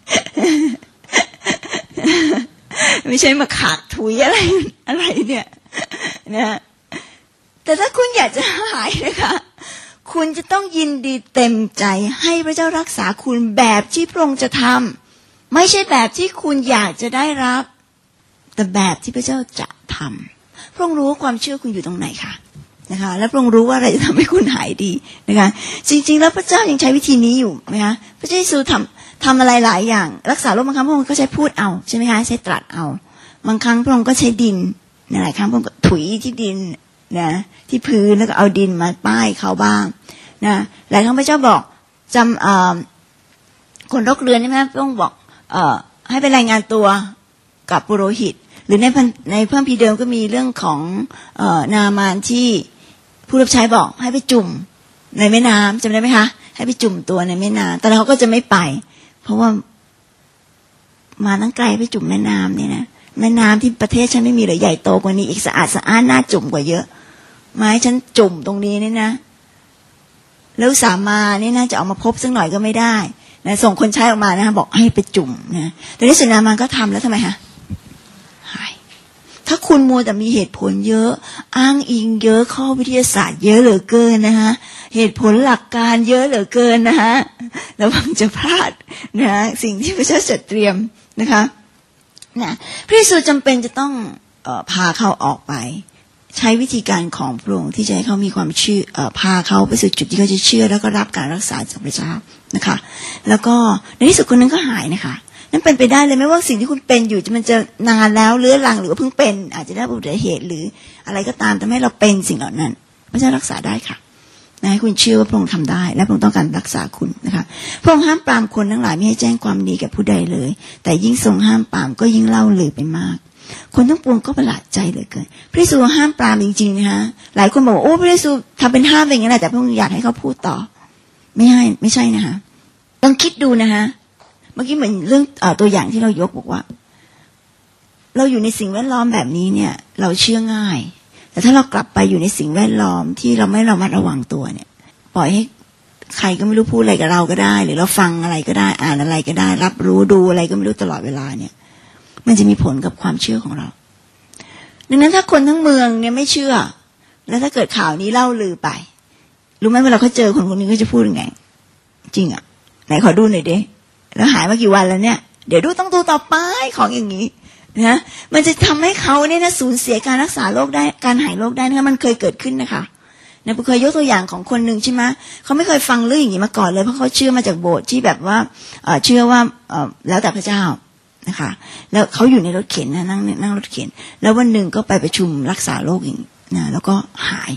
ไม่ใช่มาขากถุยอะไรอะไรเนี่ยนะแต่ถ้าคุณอยากจะหายนะคะคุณจะต้องยินดีเต็มใจให้พระเจ้ารักษาคุณแบบที่พระองค์จะทำไม่ใช่แบบที่คุณอยากจะได้รับแต่แบบที่พระเจ้าจะทำพระองค์รู้ว่าความเชื่อคุณอยู่ตรงไหนคะนะคะและพระองค์รู้ว่าอะไรจะทำให้คุณหายดีนะคะจริงๆแล้วพระเจ้ายังใช้วิธีนี้อยู่นะคะพระเจ้าเยซูทำทำอะไรหลายอย่างรักษาโรคบางครั้งพระองค์ก็ใช้พูดเอาใช่ไหมคะใช้ตรัสเอาบางครั้งพระองค์ก็ใช้ดินหลายครั้งพระองค์ก็ถุยที่ดินนะที่พื้นแล้วก็เอาดินมาป้ายเขาบ้างนะหลายครั้งพระเจ้าบอกจำคนรกเรือนใช่ไหมพระองค์บอกเอ่อให้ไปรายงานตัวกับปุโรหิตหรือในในพระคัมภีร์เดิมก็มีเรื่องของเอ่อนามานที่ผู้รับใช้บอกให้ไปจุ่มในแม่น้ำจำได้ไหมคะให้ไปจุ่มตัวในแม่น้ำแต่เขาก็จะไม่ไปเพราะว่ามาตั้งไกลไปจุ่มแม่น้ำเนี่ยนะแม่น้ำที่ประเทศฉันไม่มีหรือใหญ่โตกว่านี้อีกสะอาดสะอ้านน่าจุ่มกว่าเยอะมาให้ฉันจุ่มตรงนี้นี่นะแล้วสามานี่นะจะออกมาพบสักหน่อยก็ไม่ได้นะส่งคนใช้ออกมานะบอกให้ไปจุ่มนะแต่ที่สุดนามันก็ทำแล้วทำไมฮะหายถ้าคุณมัวแต่มีเหตุผลเยอะอ้างอิงเยอะข้อวิทยาศาสตร์เยอะเหลือเกินนะคะเหตุผลหลักการเยอะเหลือเกินนะคะระวังจะพลาดนะสิ่งที่พระเจ้าจัดเตรียมนะคะนะพระเยซูจำเป็นจะต้องเอ่อพาเขาออกไปใช้วิธีการของพระองค์ที่จะให้เขามีความเชื่อเอ่อพาเขาไปสู่จุดที่เขาจะเชื่อแล้วก็รับการรักษาจากพระเจ้านะคะแล้วก็ในที่สุดคนนั้นก็หายนะคะนั่นเป็นไปได้เลยไม่ว่าสิ่งที่คุณเป็นอยู่จะมันจะนานแล้วเรื้อรังหรือว่าเพิ่งเป็นอาจจะได้อุบัติเหตุหรืออะไรก็ตามทำให้เราเป็นสิ่งเหล่านั้นพระเจ้ารักษาได้ค่ะนะให้คุณเชื่อว่าพระองค์ทำได้และพระองค์ต้องการรักษาคุณนะคะพระองค์ห้ามปรามคนทั้งหลายไม่ให้แจ้งความดีแก่ผู้ใดเลยแต่ยิ่งทรงห้ามปรามก็ยิ่งเล่าลือไปมากคนทั้งปวงก็ประหลาดใจเหลือเกินพระเยซูห้ามปรามจริงๆนะคะหลายคนบอกว่าโอ้พระเยซูทำเป็นห้ามเป็นอย่างนั้นแต่พระองค์อยากให้เขาพูดต่อไม่ใช่ไม่ใช่นะคะต้องคิดดูนะคะเมื่อกี้เหมือนเรื่องเอ่อตัวอย่างที่เรายกบอกว่าเราอยู่ในสิ่งแวดล้อมแบบนี้เนี่ยเราเชื่อง่ายแต่ถ้าเรากลับไปอยู่ในสิ่งแวดล้อมที่เราไม่ระมัดระวังตัวเนี่ยปล่อยให้ใครก็ไม่รู้พูดอะไรกับเราก็ได้หรือเราฟังอะไรก็ได้อ่านอะไรก็ได้รับรู้ดูอะไรก็ไม่รู้ตลอดเวลาเนี่ยมันจะมีผลกับความเชื่อของเราดังนั้นถ้าคนทั้งเมืองเนี่ยไม่เชื่อแล้วถ้าเกิดข่าวนี้เล่าลือไปรู้ไหมเวลาเขาเจอคนคนนี้ก็จะพูดยังไงจริงอ่ะไหนขอดูหน่อยดิแล้วหายมากี่วันแล้วเนี่ยเดี๋ยวดูต้องดูต่อไปของอย่างนี้นะมันจะทำให้เขาเนี่ยนะสูญเสียการรักษาโรคได้การหายโรคได้นะคะมันเคยเกิดขึ้นนะคะนะเคยยกตัวอย่างของคนหนึ่งใช่ไหมเขาไม่เคยฟังเรื่องอย่างนี้มาก่อนเลยเพราะเขาเชื่อมาจากโบสถ์ที่แบบว่าเอ่อเชื่อว่าเอ่อแล้วแต่พระเจ้านะคะแล้วเขาอยู่ในรถเข็นนะนั่งนั่งรถเข็นแล้ววันหนึ่งก็ไปประชุมรักษาโรคอย่างนะแล้วก็หาย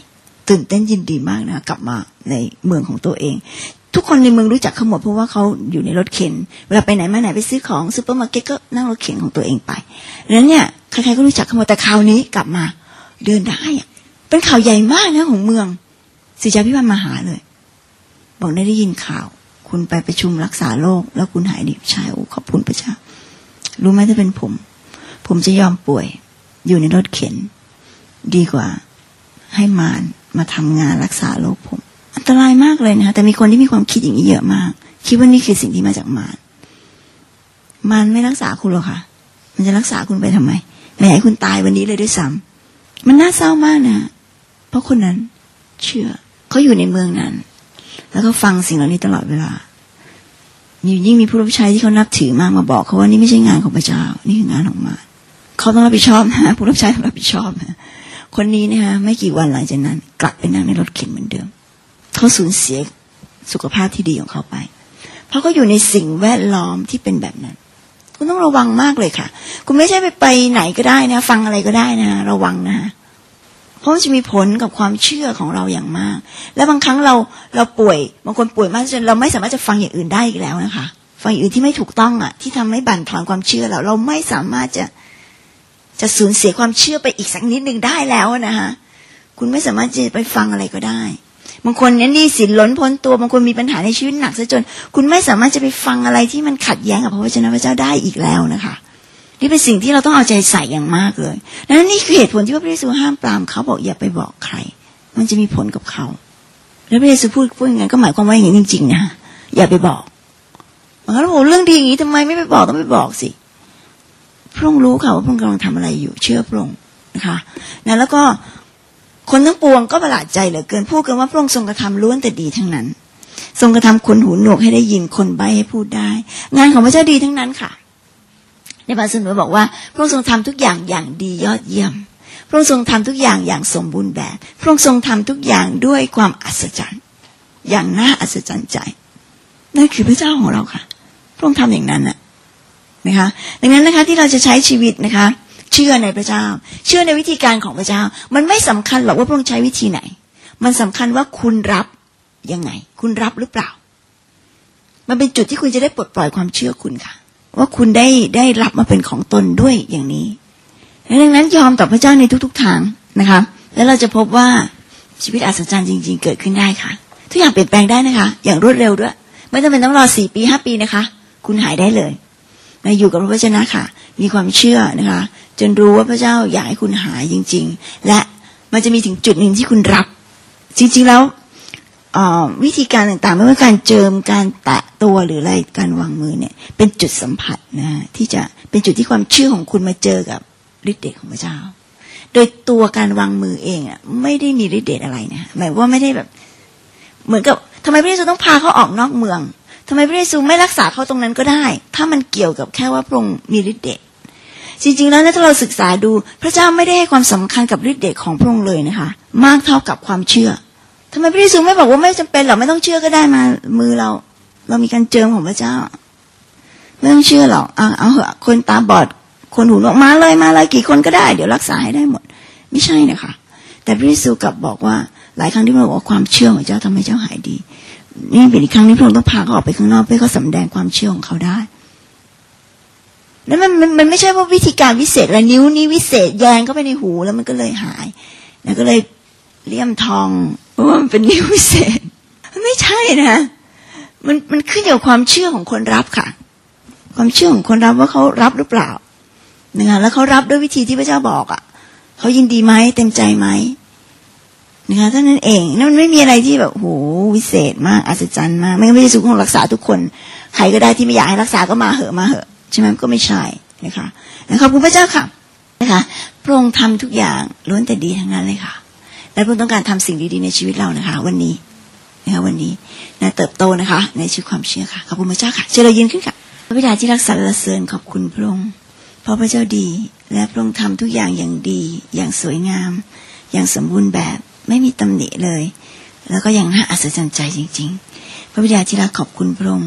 ตื่นเต้นยินดีมากนะกลับมาในเมืองของตัวเองทุกคนในเมืองรู้จักเขาหมดเพราะว่าเขาอยู่ในรถเข็นเวลาไปไหนมาไหนไปซื้อของซูเปอร์มาร์เก็ตก็นั่งรถเข็นของตัวเองไปดังนั้นเนี่ยใครๆก็รู้จักเขาหมดแต่คราวนี้กลับมาเดินได้อะเป็นข่าวใหญ่มากนะของเมืองศิษยาภิบาลมาหาเลยบอกได้ได้ยินข่าวคุณไปประชุมรักษาโรคแล้วคุณหายดีใช่โอ้ขอบคุณพระเจ้ารู้ไหมถ้าเป็นผมผมจะยอมป่วยอยู่ในรถเข็นดีกว่าให้มารมาทำงานรักษาโรคผมอันตรายมากเลยนะคะแต่มีคนที่มีความคิดอย่างนี้เยอะมากคิดว่านี่คือสิ่งที่มาจากมารมารไม่รักษาคุณหรอกค่ะมันจะรักษาคุณไปทำไมไม่ให้คุณตายวันนี้เลยด้วยซ้ำมันน่าเศร้ามากนะเพราะคนนั้นเชื่อเขาอยู่ในเมืองนั้นแล้วก็ฟังสิ่งเหล่านี้ตลอดเวลายิ่งมีผู้รับใช้ที่เขานับถือมากมาบอกเขาว่านี่ไม่ใช่งานของพระเจ้านี่คืองานของมารเขาต้องรับผิดชอบนะผู้รับใช้ต้องรับผิดชอบนะคนนี้นะคะไม่กี่วันหลังจากนั้นกลับไปนั่งในรถเข็นเหมือนเดิมเขาสูญเสียสุขภาพที่ดีของเขาไปเพราะเขาอยู่ในสิ่งแวดล้อมที่เป็นแบบนั้นคุณต้องระวังมากเลยค่ะคุณไม่ใช่ไปไปไหนก็ได้นะฟังอะไรก็ได้นะระวังนะเพราะมันจะมีผลกับความเชื่อของเราอย่างมากและบางครั้งเราเราป่วยบางคนป่วยมากจนเราไม่สามารถจะฟังอย่างอื่นได้อีกแล้วนะคะฟังอย่างอื่นที่ไม่ถูกต้องอ่ะที่ทำให้บั่นทอนความเชื่อเราเราไม่สามารถจะจะสูญเสียความเชื่อไปอีกสักนิดนึงได้แล้วนะคะคุณไม่สามารถจะไปฟังอะไรก็ได้บางคนเนี่ยหนี้สินล้นพ้นตัวบางคนมีปัญหาในชีวิตหนักซะจนคุณไม่สามารถจะไปฟังอะไรที่มันขัดแย้งกับพระวจนะพระเจ้าได้อีกแล้วนะคะนี่เป็นสิ่งที่เราต้องเอาใจใส่อย่างมากเลยดังนั้นนี่คือเหตุผลที่พระเยซูห้ามปรามเขาบอกอย่าไปบอกใครมันจะมีผลกับเขาแล้วพระเยซูพูดพูดอย่างนั้นก็หมายความว่าอย่างนี้จริงๆนะอย่าไปบอกบางครั้งเราบอกเรื่องดีอย่างนี้ทำไมไม่ไปบอกต้องไปบอกสิพระองค์รู้ค่ะว่าพระองค์กำลังทำอะไรอยู่เชื่อพระองค์นะคะนะแล้วก็คนทั้งปวงก็ประหลาดใจเหลือเกินพูดกันว่าพระองค์ทรงกระทำล้วนแต่ดีทั้งนั้นทรงกระทำคนหูหนวกให้ได้ยินคนใบ้ให้พูดได้งานของพระเจ้าดีทั้งนั้นค่ะในพระคัมภีร์บอกว่าพระองค์ทรงทำทุกอย่างอย่างดียอดเยี่ยมพระองค์ทรงทำทุกอย่างอย่างสมบูรณ์แบบพระองค์ทรงทำทุกอย่างด้วยความอัศจรรย์อย่างน่าอัศจรรย์ใจนั่นคือพระเจ้าของเราค่ะพระองค์ทำอย่างนั้นน่ะนะคะดังนั้นนะคะที่เราจะใช้ชีวิตนะคะเชื่อในพระเจ้าเชื่อในวิธีการของพระเจ้ามันไม่สำคัญหรอกว่าพระองค์ใช้วิธีไหนมันสำคัญว่าคุณรับยังไงคุณรับหรือเปล่ามันเป็นจุดที่คุณจะได้ปลดปล่อยความเชื่อคุณค่ะว่าคุณได้ได้รับมาเป็นของตนด้วยอย่างนี้ดังนั้นยอมต่อพระเจ้าในทุกๆทางนะคะแล้วเราจะพบว่าชีวิตอัศจรรย์จริงๆเกิดขึ้นได้ค่ะทุกอย่างเปลี่ยนแปลงได้นะคะอย่างรวดเร็วด้วยไม่ต้องเป็นต้องรอสี่ปีห้าปีนะคะคุณหายได้เลยมาอยู่กับพระวจนะค่ะมีความเชื่อนะคะจนรู้ว่าพระเจ้าอยากให้คุณหายจริงๆและมันจะมีถึงจุดหนึ่งที่คุณรับจริงๆแล้ววิธีการต่างๆไม่ว่าการเจิมการแตะตัวหรืออะไรการวางมือเนี่ยเป็นจุดสัมผัสนะที่จะเป็นจุดที่ความเชื่อของคุณมาเจอกับฤทธิ์เดชของพระเจ้าโดยตัวการวางมือเองอ่ะไม่ได้มีฤทธิ์เดชอะไรนะหมายว่าไม่ได้แบบเหมือนกับทำไมพระเยซูต้องพาเขาออกนอกเมืองทำไมพระเยซูไม่รักษาเขาตรงนั้นก็ได้ถ้ามันเกี่ยวกับแค่ว่าพระองค์มีฤทธิ์เดชจริงๆแล้วถ้าเราศึกษาดูพระเจ้าไม่ได้ให้ความสำคัญกับฤทธิ์เดชของพระองค์เลยนะคะมากเท่ากับความเชื่อทำไมพระเยซูไม่บอกว่าไม่จำเป็นหรอกไม่ต้องเชื่อก็ได้มามือเราเรามีการเจิมของพระเจ้าไม่ต้องเชื่อหรอกเอาเอาเหอะคนตาบอดคนหูหนวกมาเลยมาเลยกี่คนก็ได้เดี๋ยวรักษาให้ได้หมดไม่ใช่นะคะแต่พระเยซูกลับบอกว่าหลายครั้งที่เราบอกว่าความเชื่อของเจ้าทำให้เจ้าหายดีนี่เป็นอีกครั้งที่พระองค์ต้องพาเขาออกไปข้างนอกเพื่อเขาสำแดงความเชื่อของเขาได้แล้วมันมันมันไม่ใช่ว่าวิธีการวิเศษอะไรนิ้วนี้วิเศษแยงเข้าไปในหูแล้วมันก็เลยหายแล้วก็เลยเลี่ยมทองเพราะว่ามันเป็นนิ้ววิเศษไม่ใช่นะมันมันขึ้นอยู่กับความเชื่อของคนรับค่ะความเชื่อของคนรับว่าเขารับหรือเปล่านะคะแล้วเขารับด้วยวิธีที่พระเจ้าบอกอ่ะเขายินดีไหมเต็มใจไหมนะคะเท่านั้นเองนั่นมันไม่มีอะไรที่แบบโหวิเศษมากอัศจรรย์มากไม่ไม่ได้สุขของรักษาทุกคนใครก็ได้ที่ไม่อยากให้รักษาก็มาเหอะมาเหอะใช่ไหมก็ไม่ใช่นะคะขอบคุณพระเจ้าค่ะนะคะพระองค์ทำทุกอย่างล้วนแต่ดีทั้งนั้นเลยค่ะและพระองค์ต้องการทำสิ่งดีๆในชีวิตเรานะคะวันนี้นะคะวันนี้นะเติบโตนะคะในชีวิตความเชื่อค่ะขอบคุณพระเจ้าค่ะเชิญเรายืนขึ้นค่ะพระบิดาที่รักสรรเสริญขอบคุณพระองค์เพราะพระเจ้าดีและพระองค์ทำทุกอย่างอย่างดีอย่างสวยงามอย่างสมบูรณ์แบบไม่มีตำหนิเลยแล้วก็อย่างน่าอัศจรรย์ใจจริงๆพระบิดาที่รักขอบคุณพระองค์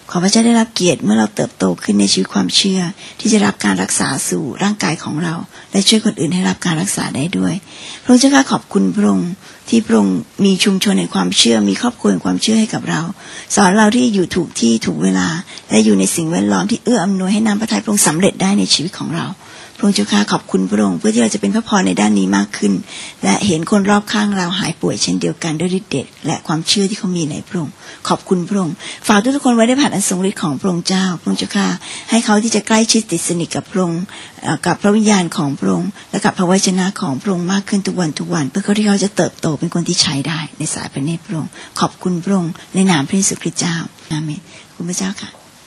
ขอพระเจ้าได้รับเกียรติเมื่อเราเติบโตขึ้นในชีวิตความเชื่อที่จะรับการรักษาสู่ร่างกายของเราและช่วยคนอื่นให้รับการรักษาได้ด้วยพระองค์เจ้าข้าขอบคุณพระองค์ที่พระองค์มีชุมชนในความเชื่อมีครอบครัวในความเชื่อให้กับเราสอนเราที่อยู่ถูกที่ถูกเวลาและอยู่ในสิ่งแวดล้อมที่เอื้ออำนวยให้น้ำพระทัยพระองค์สำเร็จได้ในชีวิตของเราพระองค์เจ้าข้าขอบคุณพระองค์เพื่อที่เราจะเป็นพระพรในด้านนี้มากขึ้นและเห็นคนรอบข้างเราหายป่วยเช่นเดียวกันด้วยฤทธิ์เดชและความเชื่อที่เขามีในพระองค์ขอบคุณพระองค์ฝากทุกคนไว้ได้ผ่านอันทรงฤทธิ์ของพระองค์เจ้าพระองค์เจ้าข้าให้เขาที่จะใกล้ชิดติดสนิทกับพระองค์กับพระวิญญาณของพระองค์และกับพระวจนะของพระองค์มากขึ้นทุกวันทุกวันเพื่อเขาที่เขาจะเติบโตเป็นคนที่ใช้ได้ในสายพระเนตรพระองค์ขอบคุณพระองค์ในนามพระเยซูคริสต์เจ้าอาเมนคุณพระเจ้าค่ะ